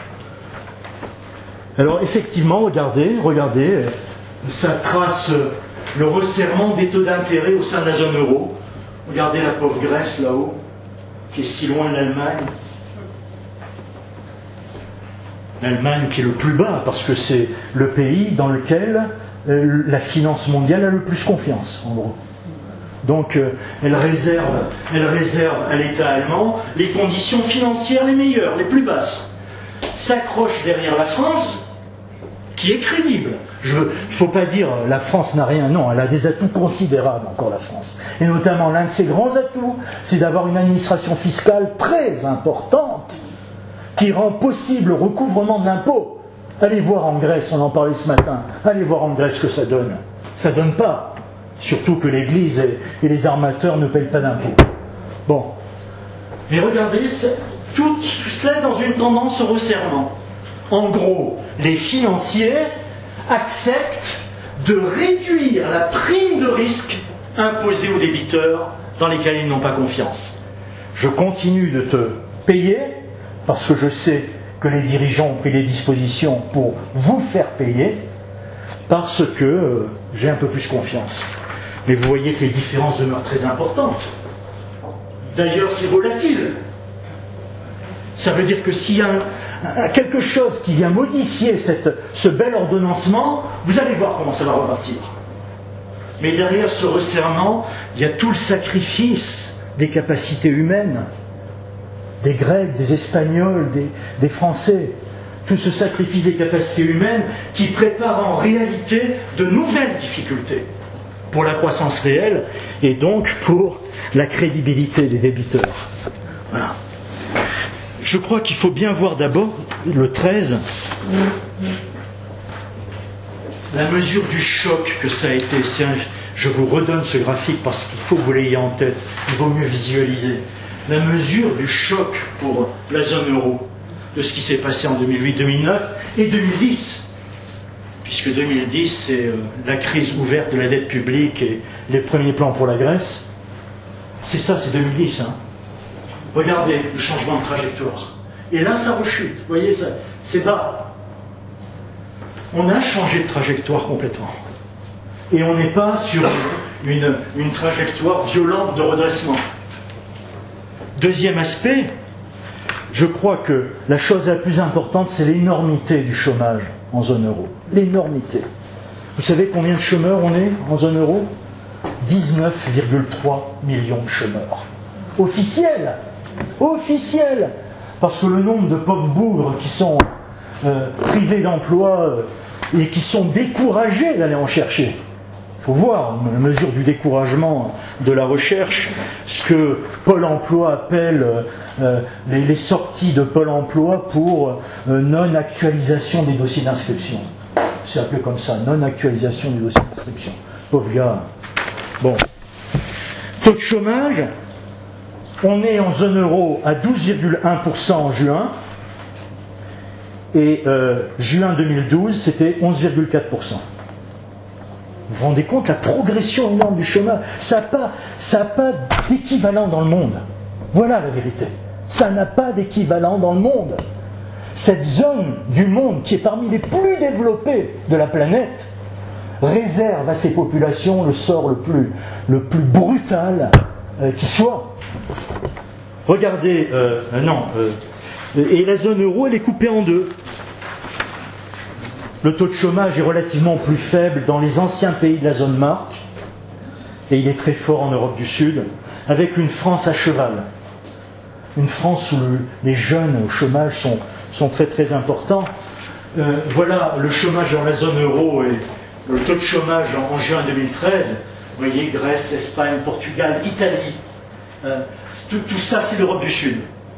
Alors effectivement, regardez, regardez, ça trace le resserrement des taux d'intérêt au sein de la zone euro. Regardez la pauvre Grèce là-haut, qui est si loin de l'Allemagne. L'Allemagne qui est le plus bas, parce que c'est le pays dans lequel euh, la finance mondiale a le plus confiance, en gros. Donc euh, elle réserve, elle réserve à l'État allemand les conditions financières les meilleures, les plus basses. S'accroche derrière la France, qui est crédible. Il ne faut pas dire la France n'a rien, non, elle a des atouts considérables encore, la France. Et notamment l'un de ses grands atouts, c'est d'avoir une administration fiscale très importante qui rend possible le recouvrement de l'impôt. Allez voir en Grèce, on en parlait ce matin, allez voir en Grèce ce que ça donne. Ça ne donne pas. Surtout que l'Église et, et les armateurs ne payent pas d'impôts. Bon. Mais regardez, tout, tout cela est dans une tendance au resserrement. En gros, les financiers acceptent de réduire la prime de risque imposée aux débiteurs dans lesquels ils n'ont pas confiance. Je continue de te payer parce que je sais que les dirigeants ont pris les dispositions pour vous faire payer parce que euh, j'ai un peu plus confiance. Mais vous voyez que les différences demeurent très importantes. D'ailleurs, c'est volatile. Ça veut dire que s'il y a un, un, quelque chose qui vient modifier cette, ce bel ordonnancement, vous allez voir comment ça va repartir. Mais derrière ce resserrement, il y a tout le sacrifice des capacités humaines, des Grecs, des Espagnols, des, des Français. Tout ce sacrifice des capacités humaines qui prépare en réalité de nouvelles difficultés pour la croissance réelle et donc pour la crédibilité des débiteurs. Voilà. Je crois qu'il faut bien voir d'abord le treize, la mesure du choc que ça a été. Un, je vous redonne ce graphique parce qu'il faut que vous l'ayez en tête, il vaut mieux visualiser. La mesure du choc pour la zone euro, de ce qui s'est passé en deux mille huit deux mille neuf et deux mille dix. Puisque deux mille dix, c'est euh, la crise ouverte de la dette publique et les premiers plans pour la Grèce. C'est ça, c'est deux mille dix. Hein. Regardez le changement de trajectoire. Et là, ça rechute. Vous voyez, ça, c'est bas. On a changé de trajectoire complètement. Et on n'est pas sur une, une trajectoire violente de redressement. Deuxième aspect, je crois que la chose la plus importante, c'est l'énormité du chômage en zone euro. L'énormité. Vous savez combien de chômeurs on est en zone euro ? dix-neuf virgule trois millions de chômeurs. Officiels. Officiels. Parce que le nombre de pauvres bougres qui sont euh, privés d'emploi euh, et qui sont découragés d'aller en chercher. Il faut voir, la mesure du découragement de la recherche, ce que Pôle emploi appelle euh, les, les sorties de Pôle emploi pour euh, non-actualisation des dossiers d'inscription. C'est appelé comme ça, non-actualisation des dossiers d'inscription. Pauvre gars. Bon. Taux de chômage, on est en zone euro à douze virgule un pour cent en juin, et euh, juin deux mille douze, c'était onze virgule quatre pour cent. Vous vous rendez compte la progression énorme du chômage ? Ça n'a pas, ça n'a pas d'équivalent dans le monde. Voilà la vérité. Ça n'a pas d'équivalent dans le monde. Cette zone du monde qui est parmi les plus développées de la planète réserve à ses populations le sort le plus, le plus brutal euh, qui soit. Regardez, euh, euh, non, euh, et la zone euro, elle est coupée en deux. Le taux de chômage est relativement plus faible dans les anciens pays de la zone marque, et il est très fort en Europe du Sud, avec une France à cheval. Une France où le, les jeunes au chômage sont, sont très très importants. Euh, voilà le chômage dans la zone euro et le taux de chômage en, en juin deux mille treize. Vous voyez, Grèce, Espagne, Portugal, Italie. Euh, tout, tout ça, c'est l'Europe du Sud.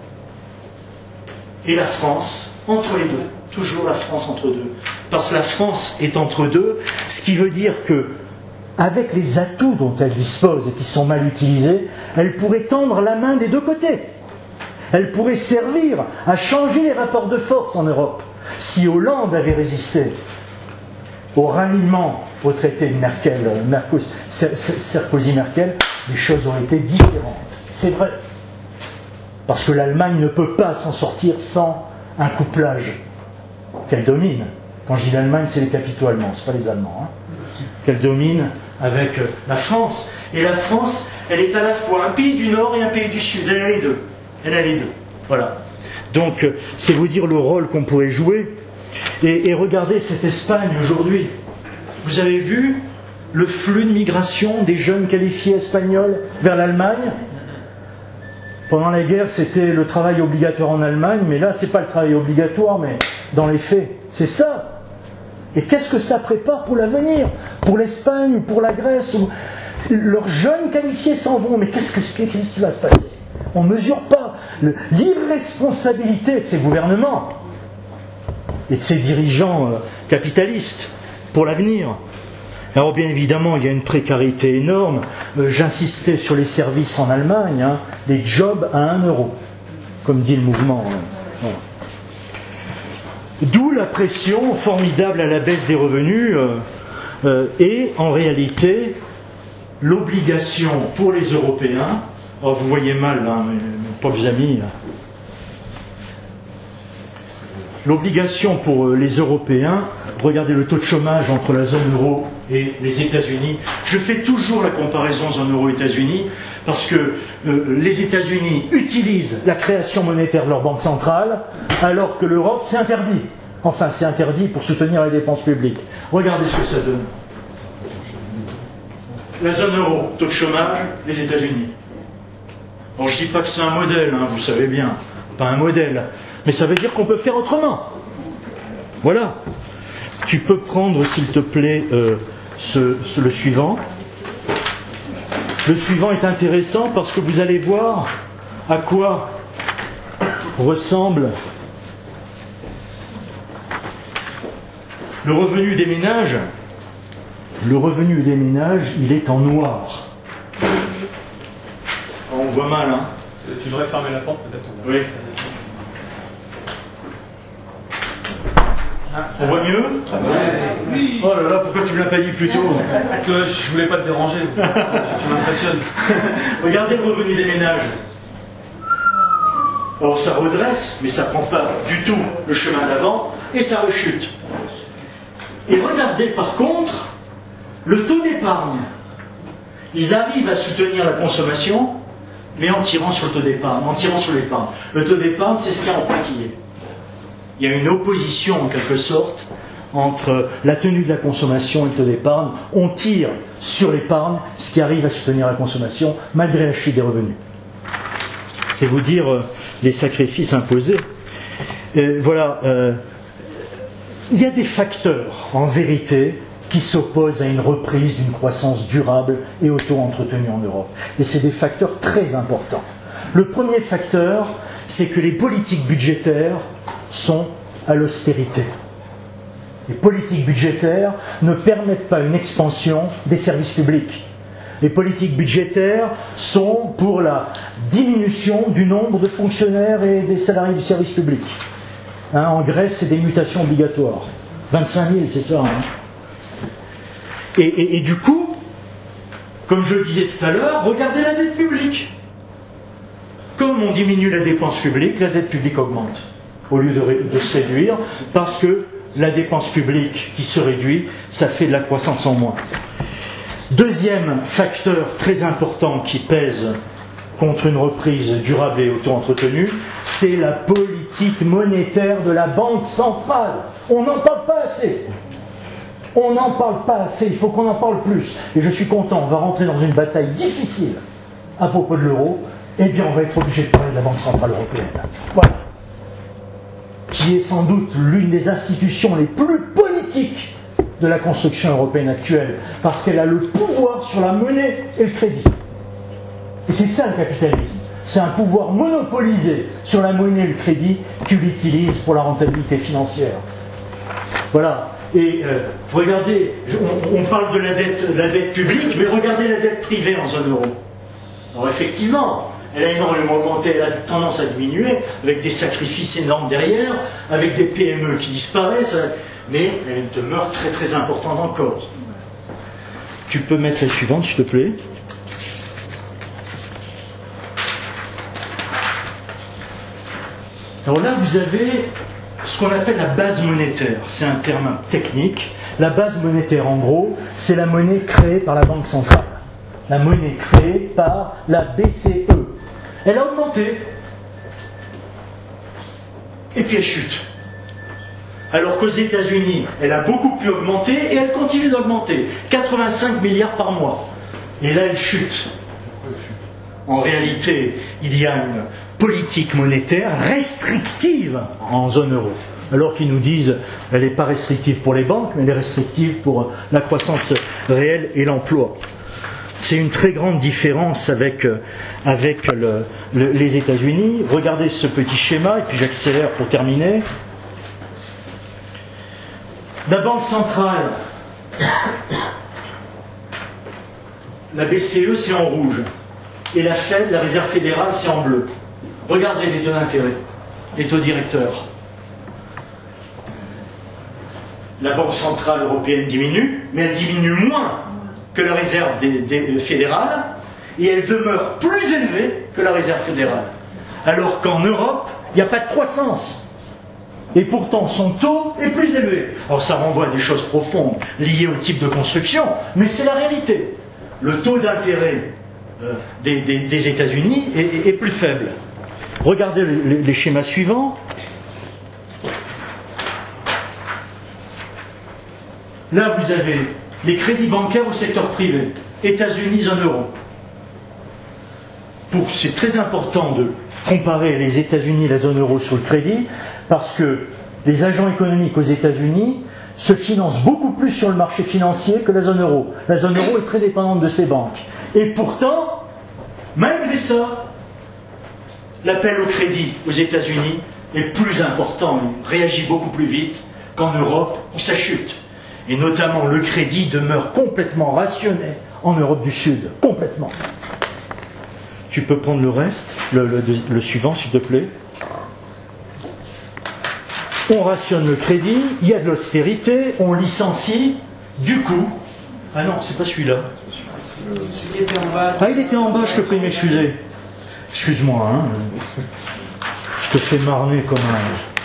Et la France, entre les deux. Toujours la France entre deux. Parce que la France est entre deux, ce qui veut dire que, avec les atouts dont elle dispose et qui sont mal utilisés, elle pourrait tendre la main des deux côtés. Elle pourrait servir à changer les rapports de force en Europe. Si Hollande avait résisté au ralliement au traité de Merkel, Sarkozy-Merkel, les choses ont été différentes. C'est vrai. Parce que l'Allemagne ne peut pas s'en sortir sans un couplage qu'elle domine. Quand je dis l'Allemagne, c'est les capitaux allemands, ce pas les Allemands. Hein. Qu'elle domine avec la France. Et la France, elle est à la fois un pays du Nord et un pays du Sud. Elle a les deux. Elle a les deux. Voilà. Donc, c'est vous dire le rôle qu'on pourrait jouer. Et, et regardez cette Espagne aujourd'hui. Vous avez vu le flux de migration des jeunes qualifiés espagnols vers l'Allemagne? Pendant la guerre, c'était le travail obligatoire en Allemagne, mais là, c'est pas le travail obligatoire, mais dans les faits, c'est ça. Et qu'est-ce que ça prépare pour l'avenir? Pour l'Espagne, pour la Grèce? Leurs jeunes qualifiés s'en vont, mais qu'est-ce, que, qu'est-ce qui va se passer? On ne mesure pas l'irresponsabilité de ces gouvernements et de ces dirigeants capitalistes pour l'avenir. Alors bien évidemment, il y a une précarité énorme. Euh, j'insistais sur les services en Allemagne, hein, des jobs à un euro, comme dit le mouvement. Hein. Voilà. D'où la pression formidable à la baisse des revenus euh, euh, et en réalité l'obligation pour les Européens. Alors vous voyez mal, hein, mes, mes pauvres amis. Là. L'obligation pour les Européens, regardez le taux de chômage entre la zone euro et les États-Unis. Je fais toujours la comparaison zone euro-États-Unis parce que euh, les États-Unis utilisent la création monétaire de leur banque centrale alors que l'Europe, c'est interdit. Enfin, c'est interdit pour soutenir les dépenses publiques. Regardez ce que ça donne. La zone euro, taux de chômage, les États-Unis. Alors je ne dis pas que c'est un modèle, hein, vous savez bien, pas un modèle. Mais ça veut dire qu'on peut faire autrement. Voilà. Tu peux prendre, s'il te plaît, euh, ce, ce, le suivant. Le suivant est intéressant parce que vous allez voir à quoi ressemble le revenu des ménages. Le revenu des ménages, il est en noir. On voit mal, hein. Tu devrais fermer la porte, peut-être. Oui. On voit mieux? Oui. Oh là là, pourquoi tu ne me l'as pas dit plus tôt? Que je voulais pas te déranger. Tu m'impressionnes. Regardez le revenu des ménages. Alors ça redresse, mais ça ne prend pas du tout le chemin d'avant, et ça rechute. Et regardez par contre le taux d'épargne. Ils arrivent à soutenir la consommation, mais en tirant sur le taux d'épargne, en tirant sur l'épargne. Le taux d'épargne, c'est ce qu'il y a en pointillé. Il y a une opposition, en quelque sorte, entre la tenue de la consommation et le taux d'épargne. On tire sur l'épargne, ce qui arrive à soutenir la consommation, malgré la chute des revenus. C'est vous dire euh, les sacrifices imposés. Euh, voilà. Euh, il y a des facteurs, en vérité, qui s'opposent à une reprise d'une croissance durable et auto-entretenue en Europe. Et c'est des facteurs très importants. Le premier facteur, c'est que les politiques budgétaires sont à l'austérité. Les politiques budgétaires ne permettent pas une expansion des services publics. Les politiques budgétaires sont pour la diminution du nombre de fonctionnaires et des salariés du service public. Hein, en Grèce, c'est des mutations obligatoires. vingt-cinq mille, c'est ça. Hein. Et, et, et du coup, comme je le disais tout à l'heure, regardez la dette publique. Comme on diminue la dépense publique, la dette publique augmente, au lieu de, de se réduire, parce que la dépense publique qui se réduit, ça fait de la croissance en moins. Deuxième facteur très important qui pèse contre une reprise durable et auto-entretenue, c'est la politique monétaire de la Banque centrale. On n'en parle pas assez. On n'en parle pas assez, il faut qu'on en parle plus. Et je suis content, on va rentrer dans une bataille difficile à propos de l'euro, eh bien on va être obligé de parler de la Banque centrale européenne. Voilà. Qui est sans doute l'une des institutions les plus politiques de la construction européenne actuelle, parce qu'elle a le pouvoir sur la monnaie et le crédit. Et c'est ça le capitalisme. C'est un pouvoir monopolisé sur la monnaie et le crédit qu'il utilise pour la rentabilité financière. Voilà. Et euh, regardez, on, on parle de la dette, de la dette publique, mais regardez la dette privée en zone euro. Alors effectivement, elle a énormément augmenté, elle a tendance à diminuer, avec des sacrifices énormes derrière, avec des P M E qui disparaissent, mais elle demeure très très importante encore. Tu peux mettre la suivante, s'il te plaît. Alors là, vous avez ce qu'on appelle la base monétaire. C'est un terme technique. La base monétaire, en gros, c'est la monnaie créée par la Banque centrale. La monnaie créée par la B C E. Elle a augmenté. Et puis elle chute. Alors qu'aux États-Unis, elle a beaucoup plus augmenté et elle continue d'augmenter. quatre-vingt-cinq milliards par mois. Et là, elle chute. En réalité, il y a une politique monétaire restrictive en zone euro. Alors qu'ils nous disent qu'elle n'est pas restrictive pour les banques, mais elle est restrictive pour la croissance réelle et l'emploi. C'est une très grande différence avec, avec le, le, les États-Unis. Regardez ce petit schéma, et puis j'accélère pour terminer. La Banque centrale, la B C E, c'est en rouge. Et la Fed, la Réserve fédérale, c'est en bleu. Regardez les taux d'intérêt, les taux directeurs. La Banque centrale européenne diminue, mais elle diminue moins que la Réserve des, des, fédérale, et elle demeure plus élevée que la Réserve fédérale. Alors qu'en Europe, il n'y a pas de croissance. Et pourtant, son taux est plus élevé. Alors ça renvoie à des choses profondes liées au type de construction, mais c'est la réalité. Le taux d'intérêt euh, des, des, des États-Unis est, est, est plus faible. Regardez les, les schémas suivants. Là, vous avez les crédits bancaires au secteur privé, États-Unis, zone euro. Pour, c'est très important de comparer les États-Unis et la zone euro sur le crédit, parce que les agents économiques aux États-Unis se financent beaucoup plus sur le marché financier que la zone euro. La zone euro est très dépendante de ses banques. Et pourtant, malgré ça, l'appel au crédit aux États-Unis est plus important, il réagit beaucoup plus vite qu'en Europe où ça chute. Et notamment, le crédit demeure complètement rationné en Europe du Sud. Complètement. Tu peux prendre le reste, le, le, le suivant, s'il te plaît. On rationne le crédit, il y a de l'austérité, on licencie, du coup... Ah non, c'est pas celui-là. Ah, il était en bas, je te prie de m'excuser. Excuse-moi, hein. Je te fais marner comme un...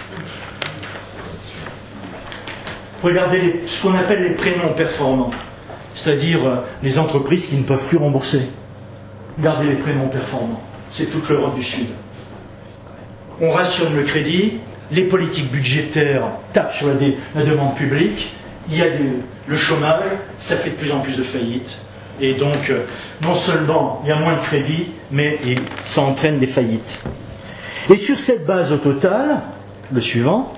Regardez les, ce qu'on appelle les prêts non performants, c'est-à-dire euh, les entreprises qui ne peuvent plus rembourser. Regardez les prêts non performants, c'est toute l'Europe du Sud. On rationne le crédit, les politiques budgétaires tapent sur la, dé, la demande publique, il y a des, le chômage, ça fait de plus en plus de faillites. Et donc, euh, non seulement il y a moins de crédit, mais et, ça entraîne des faillites. Et sur cette base au total, le suivant,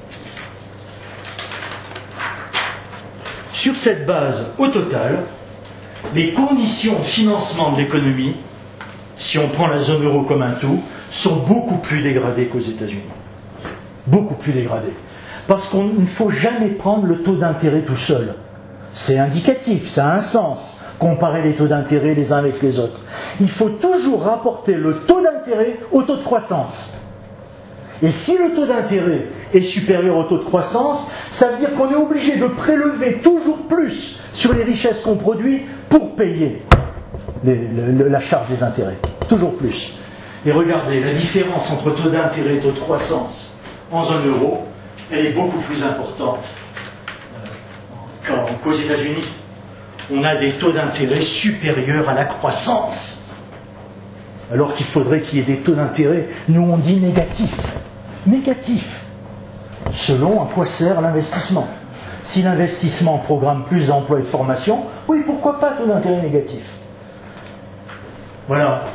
sur cette base au total, les conditions de financement de l'économie, si on prend la zone euro comme un tout, sont beaucoup plus dégradées qu'aux États-Unis. Beaucoup plus dégradées. Parce qu'il ne faut jamais prendre le taux d'intérêt tout seul. C'est indicatif, ça a un sens, comparer les taux d'intérêt les uns avec les autres. Il faut toujours rapporter le taux d'intérêt au taux de croissance. Et si le taux d'intérêt est supérieur au taux de croissance, ça veut dire qu'on est obligé de prélever toujours plus sur les richesses qu'on produit pour payer les, le, la charge des intérêts. Toujours plus. Et regardez, la différence entre taux d'intérêt et taux de croissance en zone euro, elle est beaucoup plus importante euh, qu'aux États-Unis. On a des taux d'intérêt supérieurs à la croissance. Alors qu'il faudrait qu'il y ait des taux d'intérêt, nous on dit négatifs. Négatifs. Selon à quoi sert l'investissement. Si l'investissement programme plus d'emplois et de formation, oui, pourquoi pas taux d'intérêt négatif. Voilà.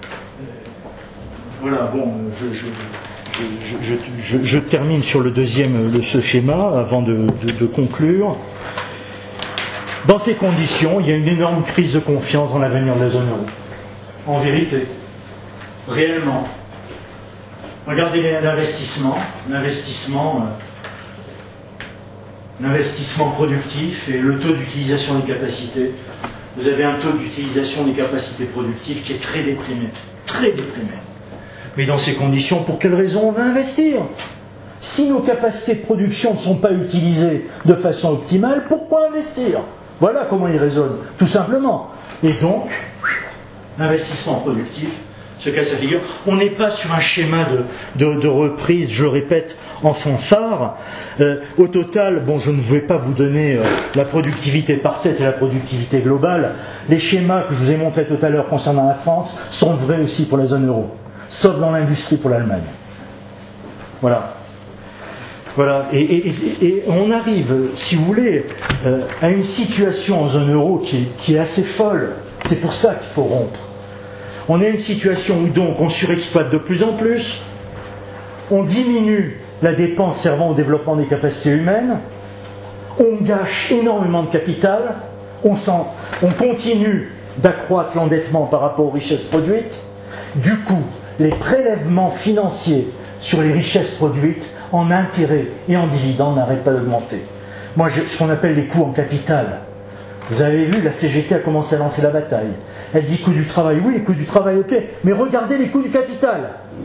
Voilà, bon, je, je, je, je, je, je termine sur le deuxième de ce schéma avant de, de, de conclure. Dans ces conditions, il y a une énorme crise de confiance dans l'avenir de la zone euro. En vérité, réellement. Regardez l'investissement, l'investissement, euh, l'investissement productif et le taux d'utilisation des capacités. Vous avez un taux d'utilisation des capacités productives qui est très déprimé, très déprimé. Mais dans ces conditions, pour quelles raisons on va investir? Si nos capacités de production ne sont pas utilisées de façon optimale, pourquoi investir? Voilà comment il raisonne, tout simplement. Et donc, l'investissement productif se casse la figure. On n'est pas sur un schéma de, de, de reprise, je le répète, en fanfare. Euh, au total, bon, je ne vais pas vous donner euh, la productivité par tête et la productivité globale. Les schémas que je vous ai montrés tout à l'heure concernant la France sont vrais aussi pour la zone euro, sauf dans l'industrie pour l'Allemagne. Voilà. Voilà. Et, et, et, et on arrive, si vous voulez, euh, à une situation en zone euro qui est, qui est assez folle. C'est pour ça qu'il faut rompre. On est à une situation où donc on surexploite de plus en plus, on diminue la dépense servant au développement des capacités humaines, on gâche énormément de capital, on, on continue d'accroître l'endettement par rapport aux richesses produites. Du coup, les prélèvements financiers sur les richesses produites en intérêts et en dividendes n'arrêtent pas d'augmenter. Moi, je, ce qu'on appelle les coûts en capital. Vous avez vu, la C G T a commencé à lancer la bataille. Elle dit coût du travail, oui, coût du travail, ok, mais regardez les coûts du capital.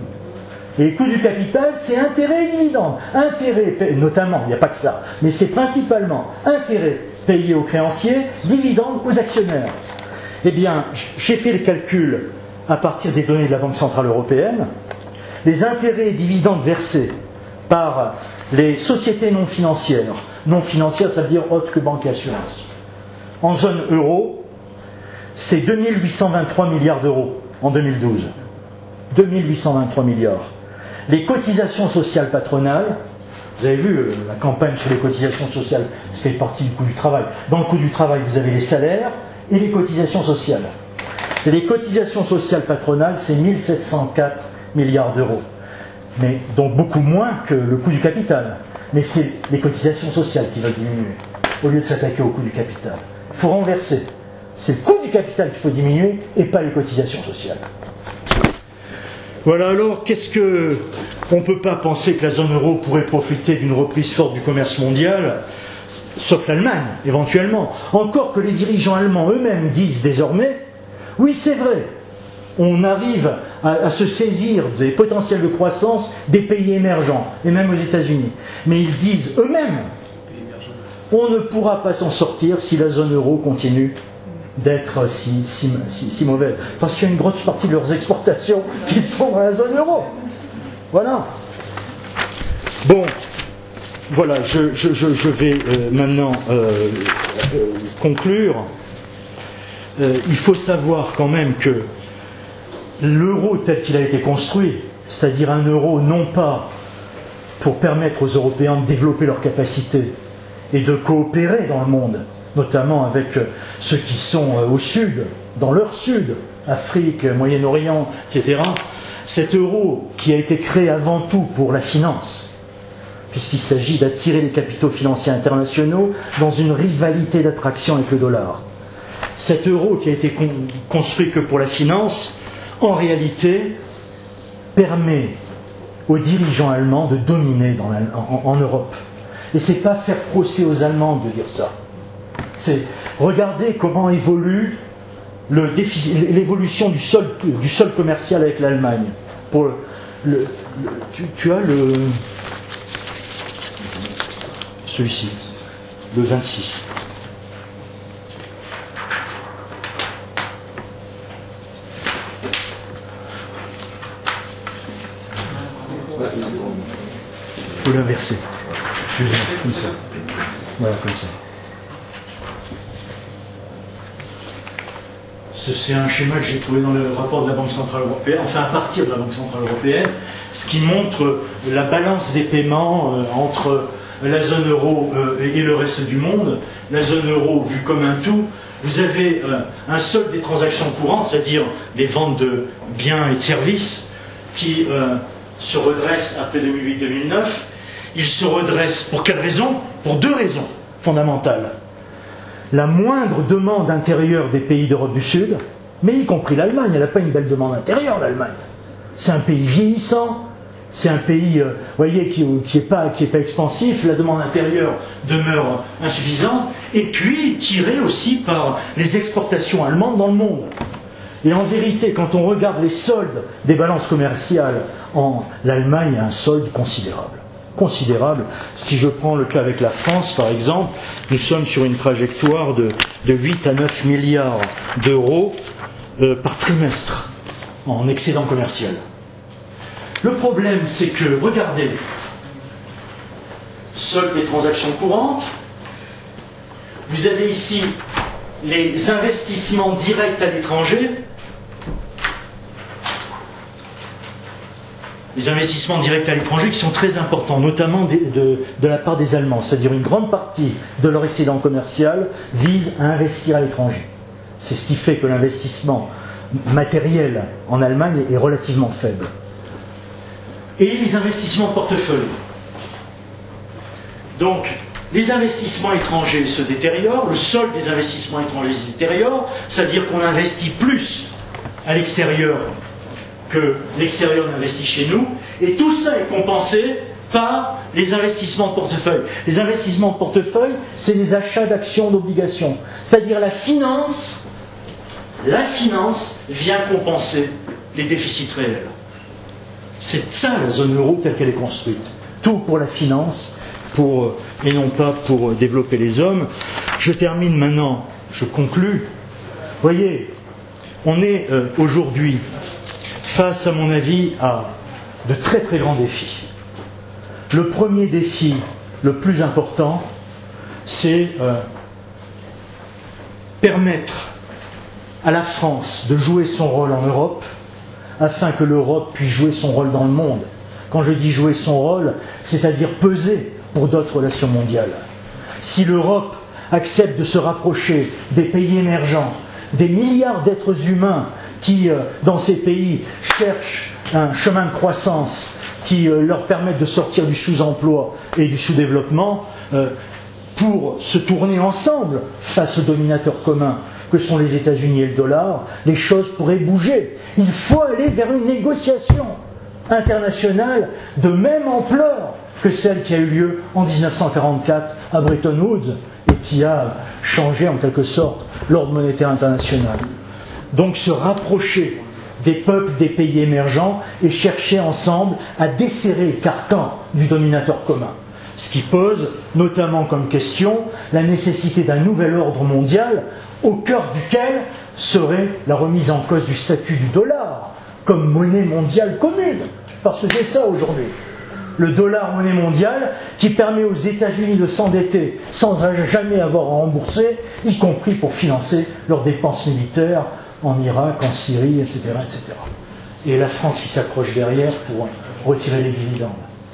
Et les coûts du capital, c'est intérêts et dividendes. Intérêts, notamment, il n'y a pas que ça, mais c'est principalement intérêts payés aux créanciers, dividendes aux actionnaires. Eh bien, j'ai fait le calcul à partir des données de la Banque Centrale Européenne. Les intérêts et dividendes versés par les sociétés non financières, non financières, ça veut dire autres que banque et assurance, en zone euro, c'est deux mille huit cent vingt-trois milliards d'euros en deux mille douze. deux mille huit cent vingt-trois milliards. Les cotisations sociales patronales, vous avez vu euh, la campagne sur les cotisations sociales, ça fait partie du coût du travail. Dans le coût du travail, vous avez les salaires et les cotisations sociales. Et les cotisations sociales patronales, c'est mille sept cent quatre milliards d'euros. Mais donc beaucoup moins que le coût du capital. Mais c'est les cotisations sociales qui veulent diminuer, au lieu de s'attaquer au coût du capital. Il faut renverser. C'est le coût du capital qu'il faut diminuer et pas les cotisations sociales. Voilà, alors, qu'est-ce que... On ne peut pas penser que la zone euro pourrait profiter d'une reprise forte du commerce mondial, sauf l'Allemagne, éventuellement. Encore que les dirigeants allemands eux-mêmes disent désormais, oui, c'est vrai, on arrive à, à se saisir des potentiels de croissance des pays émergents, et même aux États-Unis. Mais ils disent eux-mêmes, on ne pourra pas s'en sortir si la zone euro continue d'être si, si, si, si mauvaise. Parce qu'il y a une grosse partie de leurs exportations qui sont dans la zone euro. Voilà. Bon, voilà, je, je, je, je vais euh, maintenant euh, euh, conclure. Euh, il faut savoir quand même que l'euro tel qu'il a été construit, c'est-à-dire un euro non pas pour permettre aux Européens de développer leurs capacités et de coopérer dans le monde, notamment avec ceux qui sont au sud, dans leur sud, Afrique, Moyen-Orient, et cetera. Cet euro qui a été créé avant tout pour la finance, puisqu'il s'agit d'attirer les capitaux financiers internationaux dans une rivalité d'attraction avec le dollar. Cet euro qui a été con- construit que pour la finance, en réalité, permet aux dirigeants allemands de dominer dans la, en, en Europe. Et ce n'est pas faire procès aux Allemands de dire ça. C'est regarder comment évolue le déficit, l'évolution du solde, du solde commercial avec l'Allemagne. Pour le, le, le, tu, tu as le celui-ci, le vingt-six. Il faut l'inverser. Excusez-moi, comme ça. Voilà, comme ça. C'est un schéma que j'ai trouvé dans le rapport de la Banque Centrale Européenne, enfin à partir de la Banque Centrale Européenne, ce qui montre la balance des paiements euh, entre la zone euro euh, et le reste du monde. La zone euro vue comme un tout, vous avez euh, un solde des transactions courantes, c'est-à-dire des ventes de biens et de services, qui euh, se redresse après deux mille huit deux mille neuf. Il se redresse pour quelle raison? Pour deux raisons fondamentales. La moindre demande intérieure des pays d'Europe du Sud, mais y compris l'Allemagne, elle n'a pas une belle demande intérieure, l'Allemagne. C'est un pays vieillissant, c'est un pays, euh, voyez, qui n'est qui pas, qui est pas expansif, la demande intérieure demeure insuffisante, et puis tirée aussi par les exportations allemandes dans le monde. Et en vérité, quand on regarde les soldes des balances commerciales, en l'Allemagne a un solde considérable. considérable. Si je prends le cas avec la France, par exemple, nous sommes sur une trajectoire de, de huit à neuf milliards d'euros euh, par trimestre en excédent commercial. Le problème, c'est que, regardez, solde des transactions courantes, vous avez ici les investissements directs à l'étranger, les investissements directs à l'étranger qui sont très importants, notamment de, de, de la part des Allemands, c'est-à-dire une grande partie de leur excédent commercial vise à investir à l'étranger. C'est ce qui fait que l'investissement matériel en Allemagne est relativement faible. Et les investissements portefeuille. Donc, les investissements étrangers se détériorent, le solde des investissements étrangers se détériore, c'est-à-dire qu'on investit plus à l'extérieur que l'extérieur n'investit chez nous, et tout ça est compensé par les investissements portefeuille. Les investissements portefeuille, c'est les achats d'actions, d'obligations. C'est-à-dire la finance, la finance vient compenser les déficits réels. C'est ça la zone euro telle qu'elle est construite. Tout pour la finance, pour, et non pas pour développer les hommes. Je termine maintenant, je conclus. Voyez, on est euh, aujourd'hui face, à mon avis, à de très très grands défis. Le premier défi, le plus important, c'est euh, permettre à la France de jouer son rôle en Europe, afin que l'Europe puisse jouer son rôle dans le monde. Quand je dis jouer son rôle, c'est-à-dire peser pour d'autres relations mondiales. Si l'Europe accepte de se rapprocher des pays émergents, des milliards d'êtres humains qui, euh, dans ces pays, cherchent un chemin de croissance qui euh, leur permette de sortir du sous-emploi et du sous-développement, euh, pour se tourner ensemble face aux dominateurs communs que sont les États-Unis et le dollar, les choses pourraient bouger. Il faut aller vers une négociation internationale de même ampleur que celle qui a eu lieu en dix-neuf cent quarante-quatre à Bretton Woods et qui a changé en quelque sorte l'ordre monétaire international. Donc se rapprocher des peuples des pays émergents et chercher ensemble à desserrer le carcan du dominateur commun. Ce qui pose notamment comme question la nécessité d'un nouvel ordre mondial au cœur duquel serait la remise en cause du statut du dollar comme monnaie mondiale commune. Parce que c'est ça aujourd'hui. Le dollar monnaie mondiale qui permet aux États-Unis de s'endetter sans jamais avoir à rembourser, y compris pour financer leurs dépenses militaires en Irak, en Syrie, et cetera, et cetera. Et la France qui s'accroche derrière pour retirer les dividendes.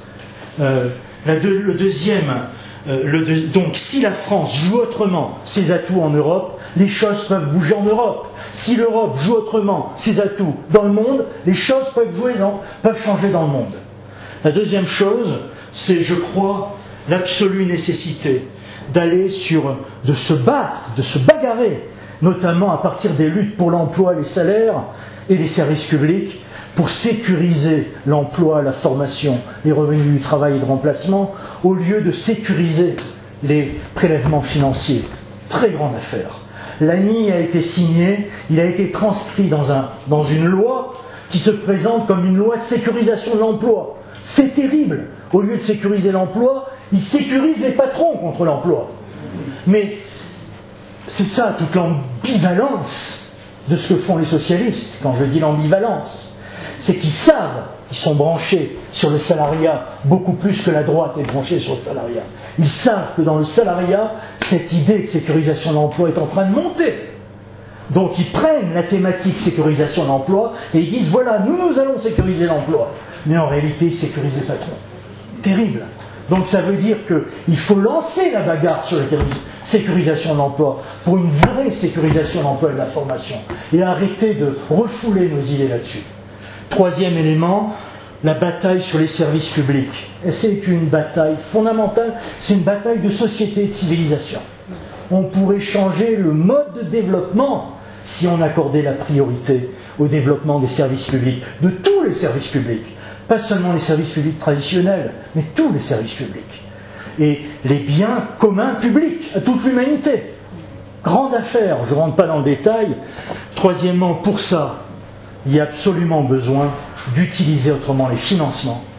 Euh, la deux, le deuxième, euh, le deux, donc si la France joue autrement ses atouts en Europe, les choses peuvent bouger en Europe. Si l'Europe joue autrement ses atouts dans le monde, les choses peuvent, jouer dans, peuvent changer dans le monde. La deuxième chose, c'est, je crois, l'absolue nécessité d'aller sur, de se battre, de se bagarrer, notamment à partir des luttes pour l'emploi, les salaires et les services publics, pour sécuriser l'emploi, la formation, les revenus du travail et de remplacement, au lieu de sécuriser les prélèvements financiers. Très grande affaire. L'A N I a été signé, il a été transcrit dans, un, dans une loi qui se présente comme une loi de sécurisation de l'emploi. C'est terrible. Au lieu de sécuriser l'emploi, il sécurise les patrons contre l'emploi. Mais c'est ça toute l'ambivalence de ce que font les socialistes. Quand je dis l'ambivalence, c'est qu'ils savent, ils sont branchés sur le salariat beaucoup plus que la droite est branchée sur le salariat. Ils savent que dans le salariat, cette idée de sécurisation de l'emploi est en train de monter. Donc ils prennent la thématique sécurisation de l'emploi et ils disent voilà, nous, nous allons sécuriser l'emploi. Mais en réalité, ils sécurisent les patrons. Terrible. Donc ça veut dire qu'il faut lancer la bagarre sur la sécurisation de l'emploi pour une vraie sécurisation de l'emploi et de la formation et arrêter de refouler nos idées là-dessus. Troisième élément, la bataille sur les services publics. Et c'est une bataille fondamentale, c'est une bataille de société et de civilisation. On pourrait changer le mode de développement si on accordait la priorité au développement des services publics, de tous les services publics. Pas seulement les services publics traditionnels, mais tous les services publics. Et les biens communs publics à toute l'humanité. Grande affaire, je ne rentre pas dans le détail. Troisièmement, pour ça, il y a absolument besoin d'utiliser autrement les financements.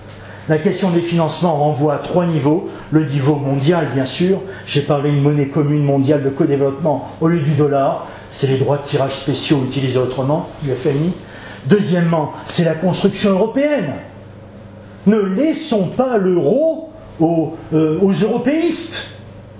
La question des financements renvoie à trois niveaux. Le niveau mondial, bien sûr. J'ai parlé d'une monnaie commune mondiale de co-développement au lieu du dollar. C'est les droits de tirage spéciaux utilisés autrement, du F M I. Deuxièmement, c'est la construction européenne. Ne laissons pas l'euro aux, euh, aux européistes.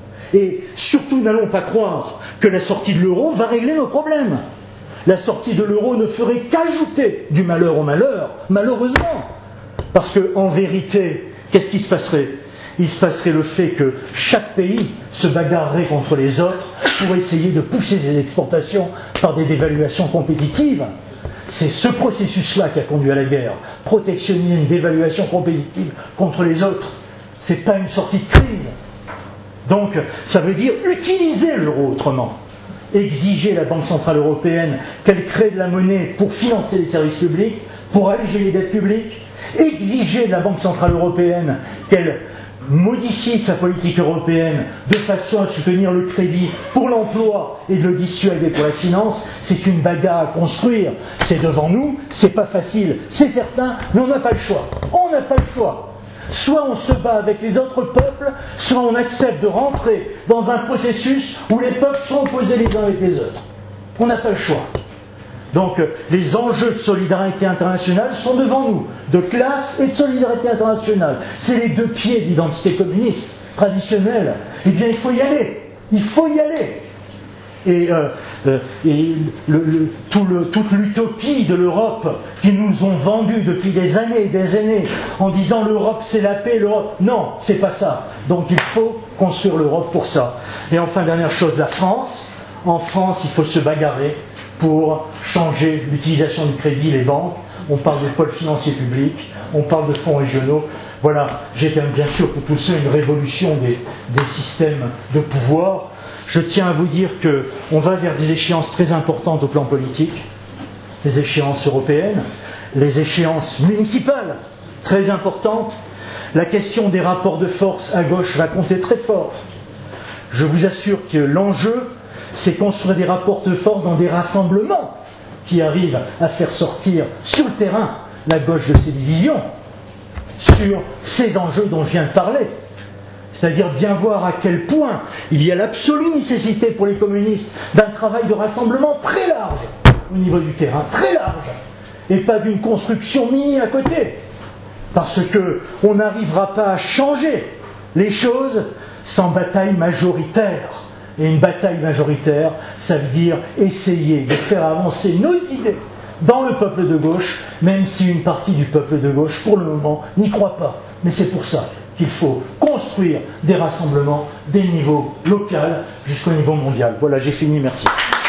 Et surtout, n'allons pas croire que la sortie de l'euro va régler nos problèmes. La sortie de l'euro ne ferait qu'ajouter du malheur au malheur, malheureusement. Parce qu'en vérité, qu'est-ce qui se passerait? Il se passerait le fait que chaque pays se bagarrerait contre les autres pour essayer de pousser ses exportations par des dévaluations compétitives. C'est ce processus-là qui a conduit à la guerre. Protectionnisme, dévaluation compétitive contre les autres. Ce n'est pas une sortie de crise. Donc, ça veut dire utiliser l'euro autrement. Exiger la Banque Centrale Européenne qu'elle crée de la monnaie pour financer les services publics, pour alléger les dettes publiques. Exiger de la Banque Centrale Européenne qu'elle modifie sa politique européenne de façon à soutenir le crédit pour l'emploi et de le dissuader pour la finance, c'est une bagarre à construire. C'est devant nous, c'est pas facile, c'est certain, mais on n'a pas le choix. On n'a pas le choix. Soit on se bat avec les autres peuples, soit on accepte de rentrer dans un processus où les peuples sont opposés les uns avec les autres. On n'a pas le choix. Donc les enjeux de solidarité internationale sont devant nous, de classe et de solidarité internationale. C'est les deux pieds de l'identité communiste traditionnelle. Eh bien, il faut y aller. Il faut y aller. Et, euh, euh, et le, le, tout le, toute l'utopie de l'Europe qu'ils nous ont vendue depuis des années et des années en disant l'Europe c'est la paix, l'Europe... Non, c'est pas ça. Donc il faut construire l'Europe pour ça. Et enfin, dernière chose, la France. En France, il faut se bagarrer pour changer l'utilisation du crédit, les banques. On parle de pôles financiers publics, on parle de fonds régionaux. Voilà, j'étais bien sûr pour pousser une révolution des, des systèmes de pouvoir. Je tiens à vous dire qu'on va vers des échéances très importantes au plan politique, les échéances européennes, les échéances municipales, très importantes. La question des rapports de force à gauche va compter très fort. Je vous assure que l'enjeu, c'est construire des rapports de force dans des rassemblements qui arrivent à faire sortir sur le terrain la gauche de ses divisions, sur ces enjeux dont je viens de parler. C'est-à-dire bien voir à quel point il y a l'absolue nécessité pour les communistes d'un travail de rassemblement très large au niveau du terrain, très large, et pas d'une construction mini à côté. Parce qu'on n'arrivera pas à changer les choses sans bataille majoritaire. Et une bataille majoritaire, ça veut dire essayer de faire avancer nos idées dans le peuple de gauche, même si une partie du peuple de gauche, pour le moment, n'y croit pas. Mais c'est pour ça qu'il faut construire des rassemblements des niveaux locaux jusqu'au niveau mondial. Voilà, j'ai fini, merci.